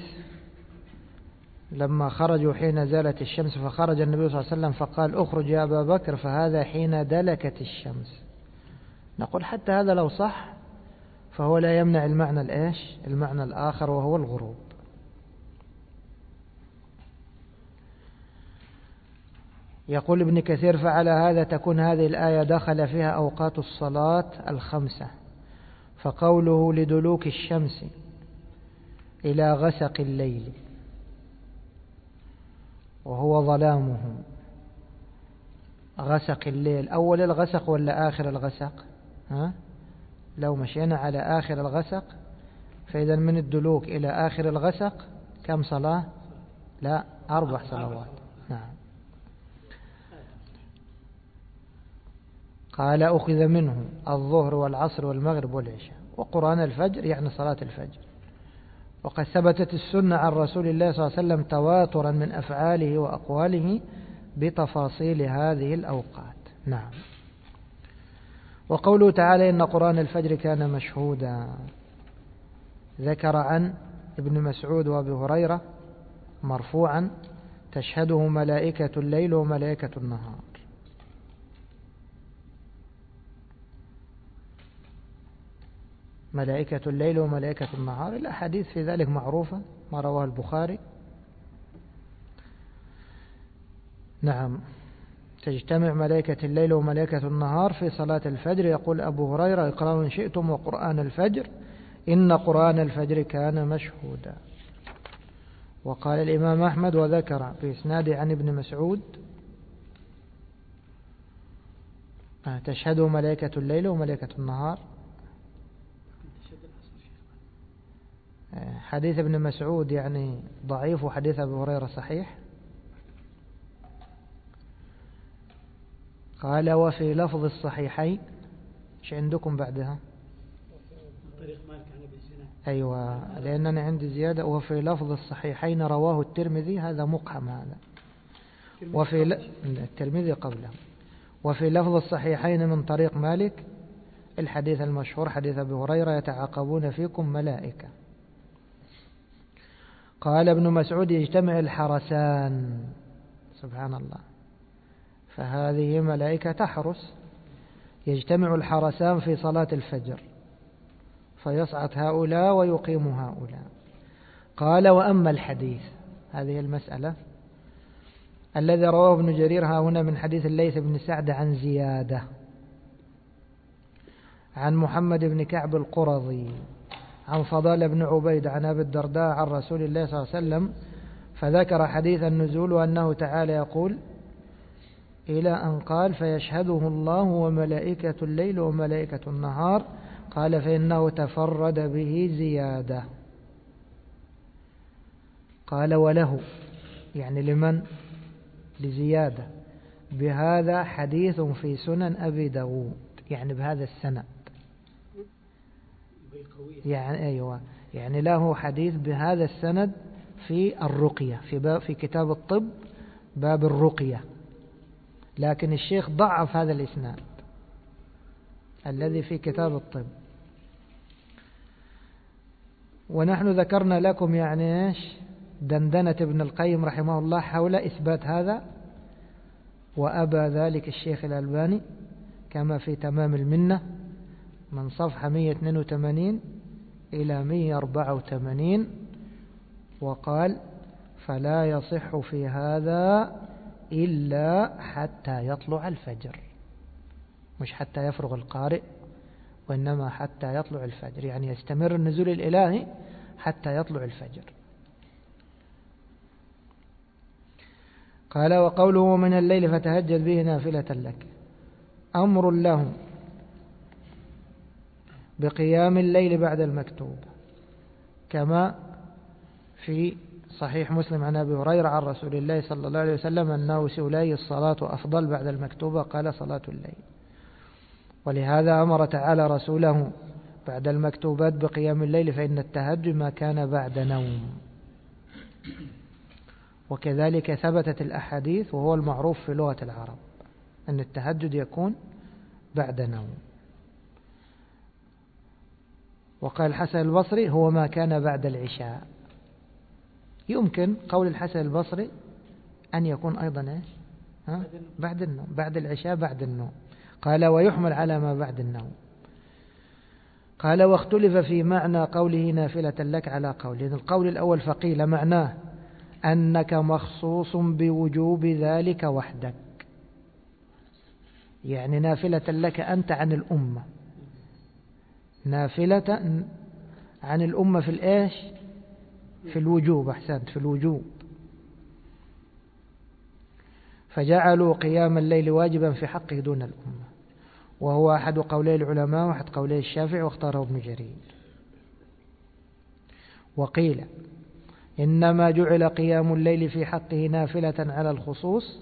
S1: لما خرجوا حين زالت الشمس، فخرج النبي صلى الله عليه وسلم فقال اخرج يا أبا بكر، فهذا حين دلكت الشمس. نقول حتى هذا لو صح فهو لا يمنع المعنى الإيش؟ المعنى الآخر وهو الغروب. يقول ابن كثير فعلى هذا تكون هذه الآية دخل فيها أوقات الصلاة الخمسة، فقوله لدلوك الشمس إلى غسق الليل وهو ظلامه. غسق الليل أول الغسق ولا آخر الغسق؟ لو مشينا على آخر الغسق فإذا من الدلوك إلى آخر الغسق كم صلاة؟ لا، 4 صلوات. نعم. قال أخذ منه الظهر والعصر والمغرب والعشاء وقرآن الفجر، يعني صلاة الفجر. وقد ثبتت السنة عن رسول الله صلى الله عليه وسلم تواترا من أفعاله وأقواله بتفاصيل هذه الأوقات. نعم. وقوله تعالى إن قرآن الفجر كان مشهودا، ذكر عن ابن مسعود وابي هريرة مرفوعا تشهده ملائكة الليل وملائكة النهار. ملائكة الليل وملائكة النهار، الأحاديث في ذلك معروفة، ما رواه البخاري. نعم. تجتمع ملائكة الليل وملائكة النهار في صلاة الفجر. يقول أبو هريرة اقرأوا إن شئتم وقرآن الفجر إن قرآن الفجر كان مشهودا. وقال الإمام أحمد وذكر في إسناد عن ابن مسعود تشهد ملائكة الليل وملائكة النهار. حديث ابن مسعود يعني ضعيف، وحديث أبي هريرة صحيح. قال وفي لفظ الصحيحين، ايش عندكم بعدها؟
S2: طريق مالك عن ابن سنان.
S1: أيوة، لأننا عندي زيادة وفي لفظ الصحيحين رواه الترمذي، هذا مقحم هذا. وفي الترمذي قبله. وفي لفظ الصحيحين من طريق مالك الحديث المشهور حديث أبي هريرة يتعاقبون فيكم ملائكة. قال ابن مسعود يجتمع الحرسان، سبحان الله، فهذه ملائكة تحرس. يجتمع الحرسان في صلاة الفجر فيصعد هؤلاء ويقيم هؤلاء. قال وأما الحديث، هذه المسألة الذي رواه ابن جرير ها هنا من حديث الليث بن سعد عن زيادة عن محمد بن كعب القرظي عن فضال بن عبيد عن أبي الدرداء عن رسول الله صلى الله عليه وسلم، فذكر حديث النزول وأنه تعالى يقول إلى أن قال فيشهده الله وملائكة الليل وملائكة النهار. قال فإنه تفرد به زيادة. قال وله، يعني لمن؟ لزيادة، بهذا حديث في سنن أبي داود، يعني بهذا السند، يعني أيوة، يعني له حديث بهذا السند في الرقية، في كتاب الطب باب الرقية، لكن الشيخ ضعف هذا الإسناد الذي في كتاب الطب. ونحن ذكرنا لكم يعني إيش دندنة ابن القيم رحمه الله حول إثبات هذا، وأبى ذلك الشيخ الألباني كما في تمام المنة من صفحة 182 إلى 184، وقال فلا يصح في هذا إلا حتى يطلع الفجر، مش حتى يفرغ القارئ، وإنما حتى يطلع الفجر، يعني يستمر النزول الإلهي حتى يطلع الفجر. قال وقوله من الليل فتهجد به نافلة لك أمر له بقيام الليل بعد المكتوب، كما في صحيح مسلم عن أبي هريرة عن رسول الله صلى الله عليه وسلم أنه سئل الصلاة أفضل بعد المكتوبة؟ قال صلاة الليل. ولهذا أمر تعالى رسوله بعد المكتوبات بقيام الليل، فإن التهجد ما كان بعد نوم. وكذلك ثبتت الأحاديث، وهو المعروف في لغة العرب أن التهجد يكون بعد نوم. وقال الحسن البصري هو ما كان بعد العشاء. يمكن قول الحسن البصري أن يكون أيضا إيش؟ بعد النوم، بعد العشاء، بعد النوم. قال ويحمل على ما بعد النوم. قال واختلف في معنى قوله نافلة لك على قولين. القول الأول فقيل معناه أنك مخصوص بوجوب ذلك وحدك، يعني نافلة لك أنت عن الأمة، نافلة عن الأمة في الإيش؟ في الوجوب. أحسنت، في الوجوب. فجعلوا قيام الليل واجبا في حقه دون الأمة، وهو أحد قولي العلماء وأحد قولي الشافعي، واختاره ابن جرير. وقيل إنما جعل قيام الليل في حقه نافلة على الخصوص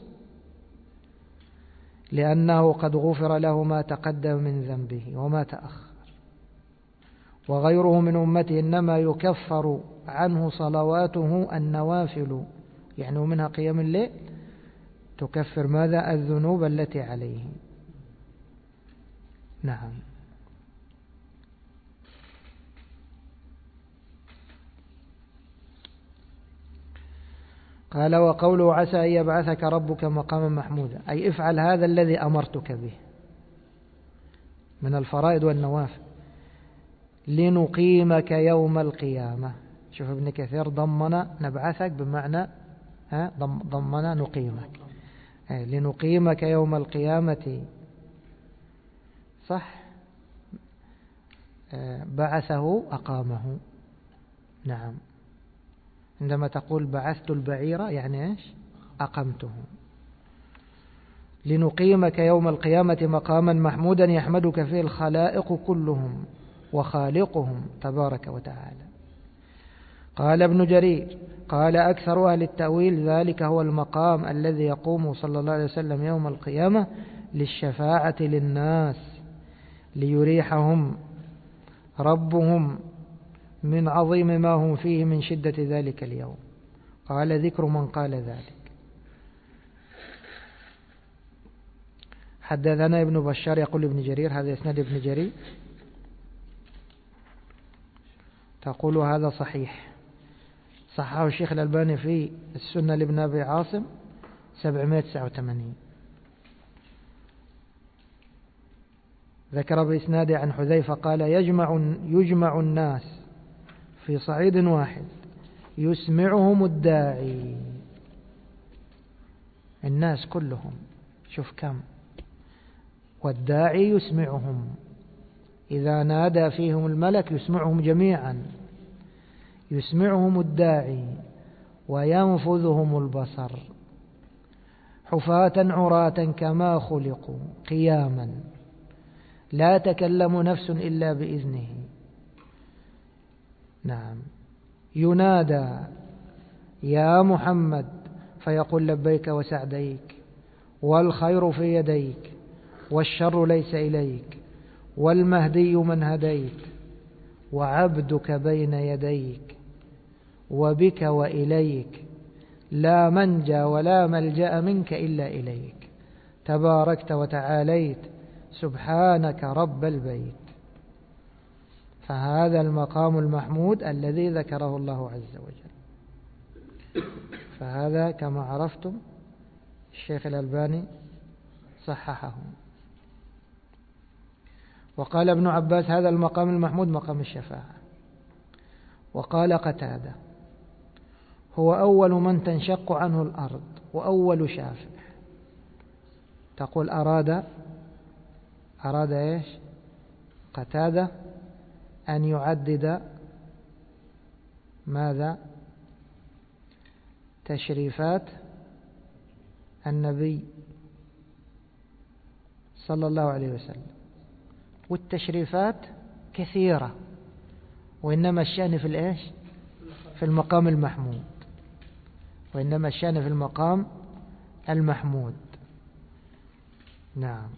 S1: لأنه قد غفر له ما تقدم من ذنبه وما تأخر، وغيره من أمته إنما يكفر عنه صلواته النوافل، يعني ومنها قيام الليل تكفر ماذا؟ الذنوب التي عليه. نعم. قال وقوله عسى أن يبعثك ربك مقاما محمودا، أي افعل هذا الذي أمرتك به من الفرائض والنوافل لنقيمك يوم القيامة. شوف ابن كثير ضمن نبعثك بمعنى ضمن نقيمك، لنقيمك يوم القيامة. صح، بعثه أقامه. نعم، عندما تقول بعثت البعير يعني إيش؟ أقمته. لنقيمك يوم القيامة مقاما محمودا يحمدك فيه الخلائق كلهم وخالقهم تبارك وتعالى. قال ابن جرير قال أكثر أهل التأويل ذلك هو المقام الذي يقوم صلى الله عليه وسلم يوم القيامة للشفاعة للناس ليريحهم ربهم من عظيم ما هم فيه من شدة ذلك اليوم. قال ذكر من قال ذلك. حدثنا ابن بشار يقول ابن جرير، هذا إسناد ابن جرير، تقول هذا صحيح، صححه الشيخ الألباني في السنة لابن أبي عاصم 789. ذكر بإسناده عن حذيفة قال يجمع الناس في صعيد واحد يسمعهم الداعي، الناس كلهم، شوف كم، والداعي يسمعهم، إذا نادى فيهم الملك يسمعهم جميعا، يسمعهم الداعي وينفذهم البصر حفاة عراة كما خلقوا قياما لا تكلم نفس إلا بإذنه. نعم، ينادى يا محمد فيقول لبيك وسعديك والخير في يديك والشر ليس إليك والمهدي من هديت، وعبدك بين يديك، وبك وإليك، لا منجى ولا ملجأ منك إلا إليك، تباركت وتعاليت، سبحانك رب البيت. فهذا المقام المحمود الذي ذكره الله عز وجل. فهذا كما عرفتم الشيخ الألباني صححه. وقال ابن عباس: هذا المقام المحمود مقام الشفاعة. وقال قتادة: هو أول من تنشق عنه الأرض وأول شافع. تقول أراد إيش قتادة؟ أن يعدد ماذا؟ تشريفات النبي صلى الله عليه وسلم، والتشريفات كثيرة، وإنما الشأن في الإيش؟ في المقام المحمود. وإنما الشأن في المقام المحمود. نعم.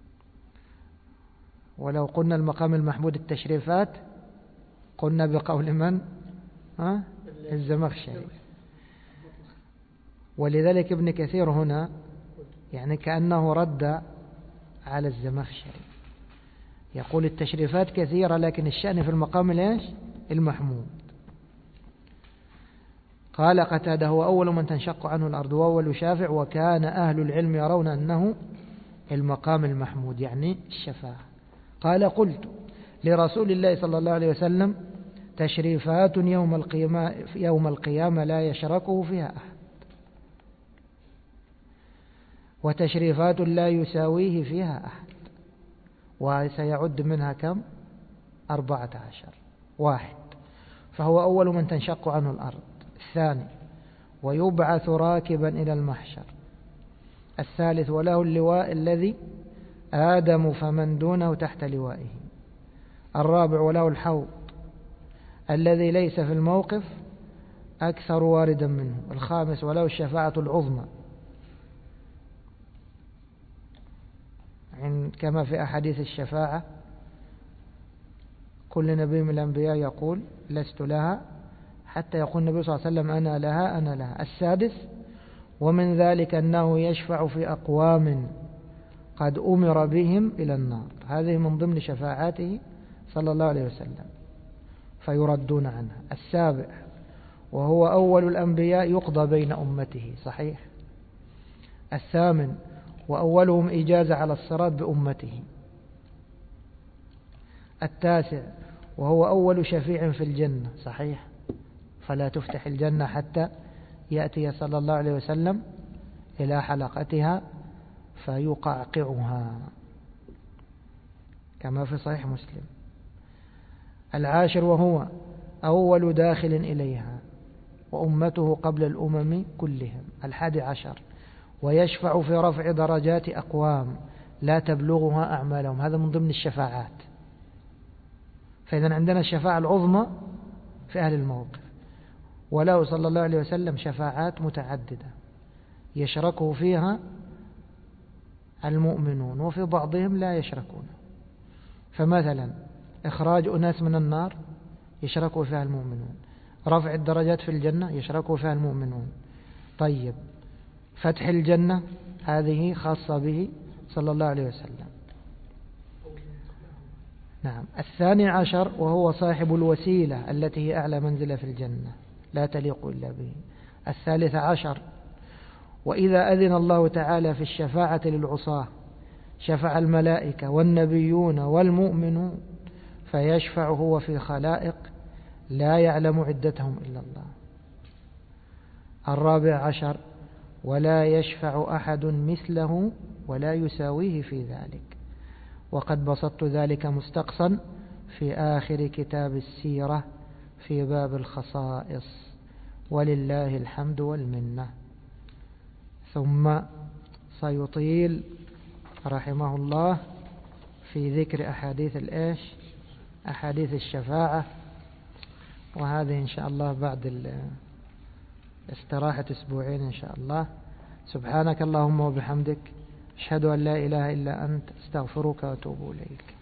S1: ولو قلنا المقام المحمود التشريفات قلنا بقول من؟ الزمخشري. ولذلك ابن كثير هنا يعني كأنه رد على الزمخشري، يقول التشريفات كثيرة لكن الشأن في المقام الإيش؟ المحمود. قال قتادة: هو أول من تنشق عنه الأرض وأول شافع، وكان أهل العلم يرون أنه المقام المحمود يعني الشفاعة. قال: قلت لرسول الله صلى الله عليه وسلم: تشريفات يوم القيامة لا يشركه فيها أحد، وتشريفات لا يساويه فيها أحد. وسيعد منها كم؟ 14. 1. فهو أول من تنشق عنه الأرض. 2. ويبعث راكبا إلى المحشر. 3. وله اللواء الذي آدم فمن دونه تحت لوائه. 4. وله الحوض الذي ليس في الموقف أكثر واردا منه. 5. وله الشفاعة العظمى كما في أحاديث الشفاعة، كل نبي من الأنبياء يقول: لست لها، حتى يقول النبي صلى الله عليه وسلم: أنا لها أنا لها. 6. ومن ذلك أنه يشفع في أقوام قد أمر بهم إلى النار. هذه من ضمن شفاعاته صلى الله عليه وسلم، فيردون عنها. 7. وهو أول الأنبياء يقضى بين أمته. صحيح. 8. وأولهم إجازة على الصراط بأمته. 9. وهو أول شفيع في الجنة. صحيح. فلا تفتح الجنة حتى يأتي صلى الله عليه وسلم إلى حلقتها فيقعقعها، كما في صحيح مسلم. 10. وهو أول داخل إليها وأمته قبل الأمم كلهم. 11. ويشفع في رفع درجات أقوام لا تبلغها أعمالهم. هذا من ضمن الشفاعات. فإذا عندنا الشفاعة العظمى في أهل الموقف، وله صلى الله عليه وسلم شفاعات متعددة يشركه فيها المؤمنون، وفي بعضهم لا يشركون. فمثلا إخراج أناس من النار يشركه فيها المؤمنون، رفع الدرجات في الجنة يشركه فيها المؤمنون. طيب، فتح الجنة هذه خاصة به صلى الله عليه وسلم. نعم. 12. وهو صاحب الوسيلة التي هي أعلى منزلة في الجنة لا تليق إلا به. 13. وإذا أذن الله تعالى في الشفاعة للعصاة شفع الملائكة والنبيون والمؤمنون، فيشفع هو في خلائق لا يعلم عدتهم إلا الله. 14. ولا يشفع أحد مثله ولا يساويه في ذلك. وقد بسطت ذلك مستقصا في آخر كتاب السيرة في باب الخصائص، ولله الحمد والمنة. ثم سيطيل رحمه الله في ذكر أحاديث الشفاعة، وهذه إن شاء الله بعد استراحة أسبوعين إن شاء الله. سبحانك اللهم وبحمدك، أشهد أن لا إله إلا أنت، استغفرك وأتوب إليك.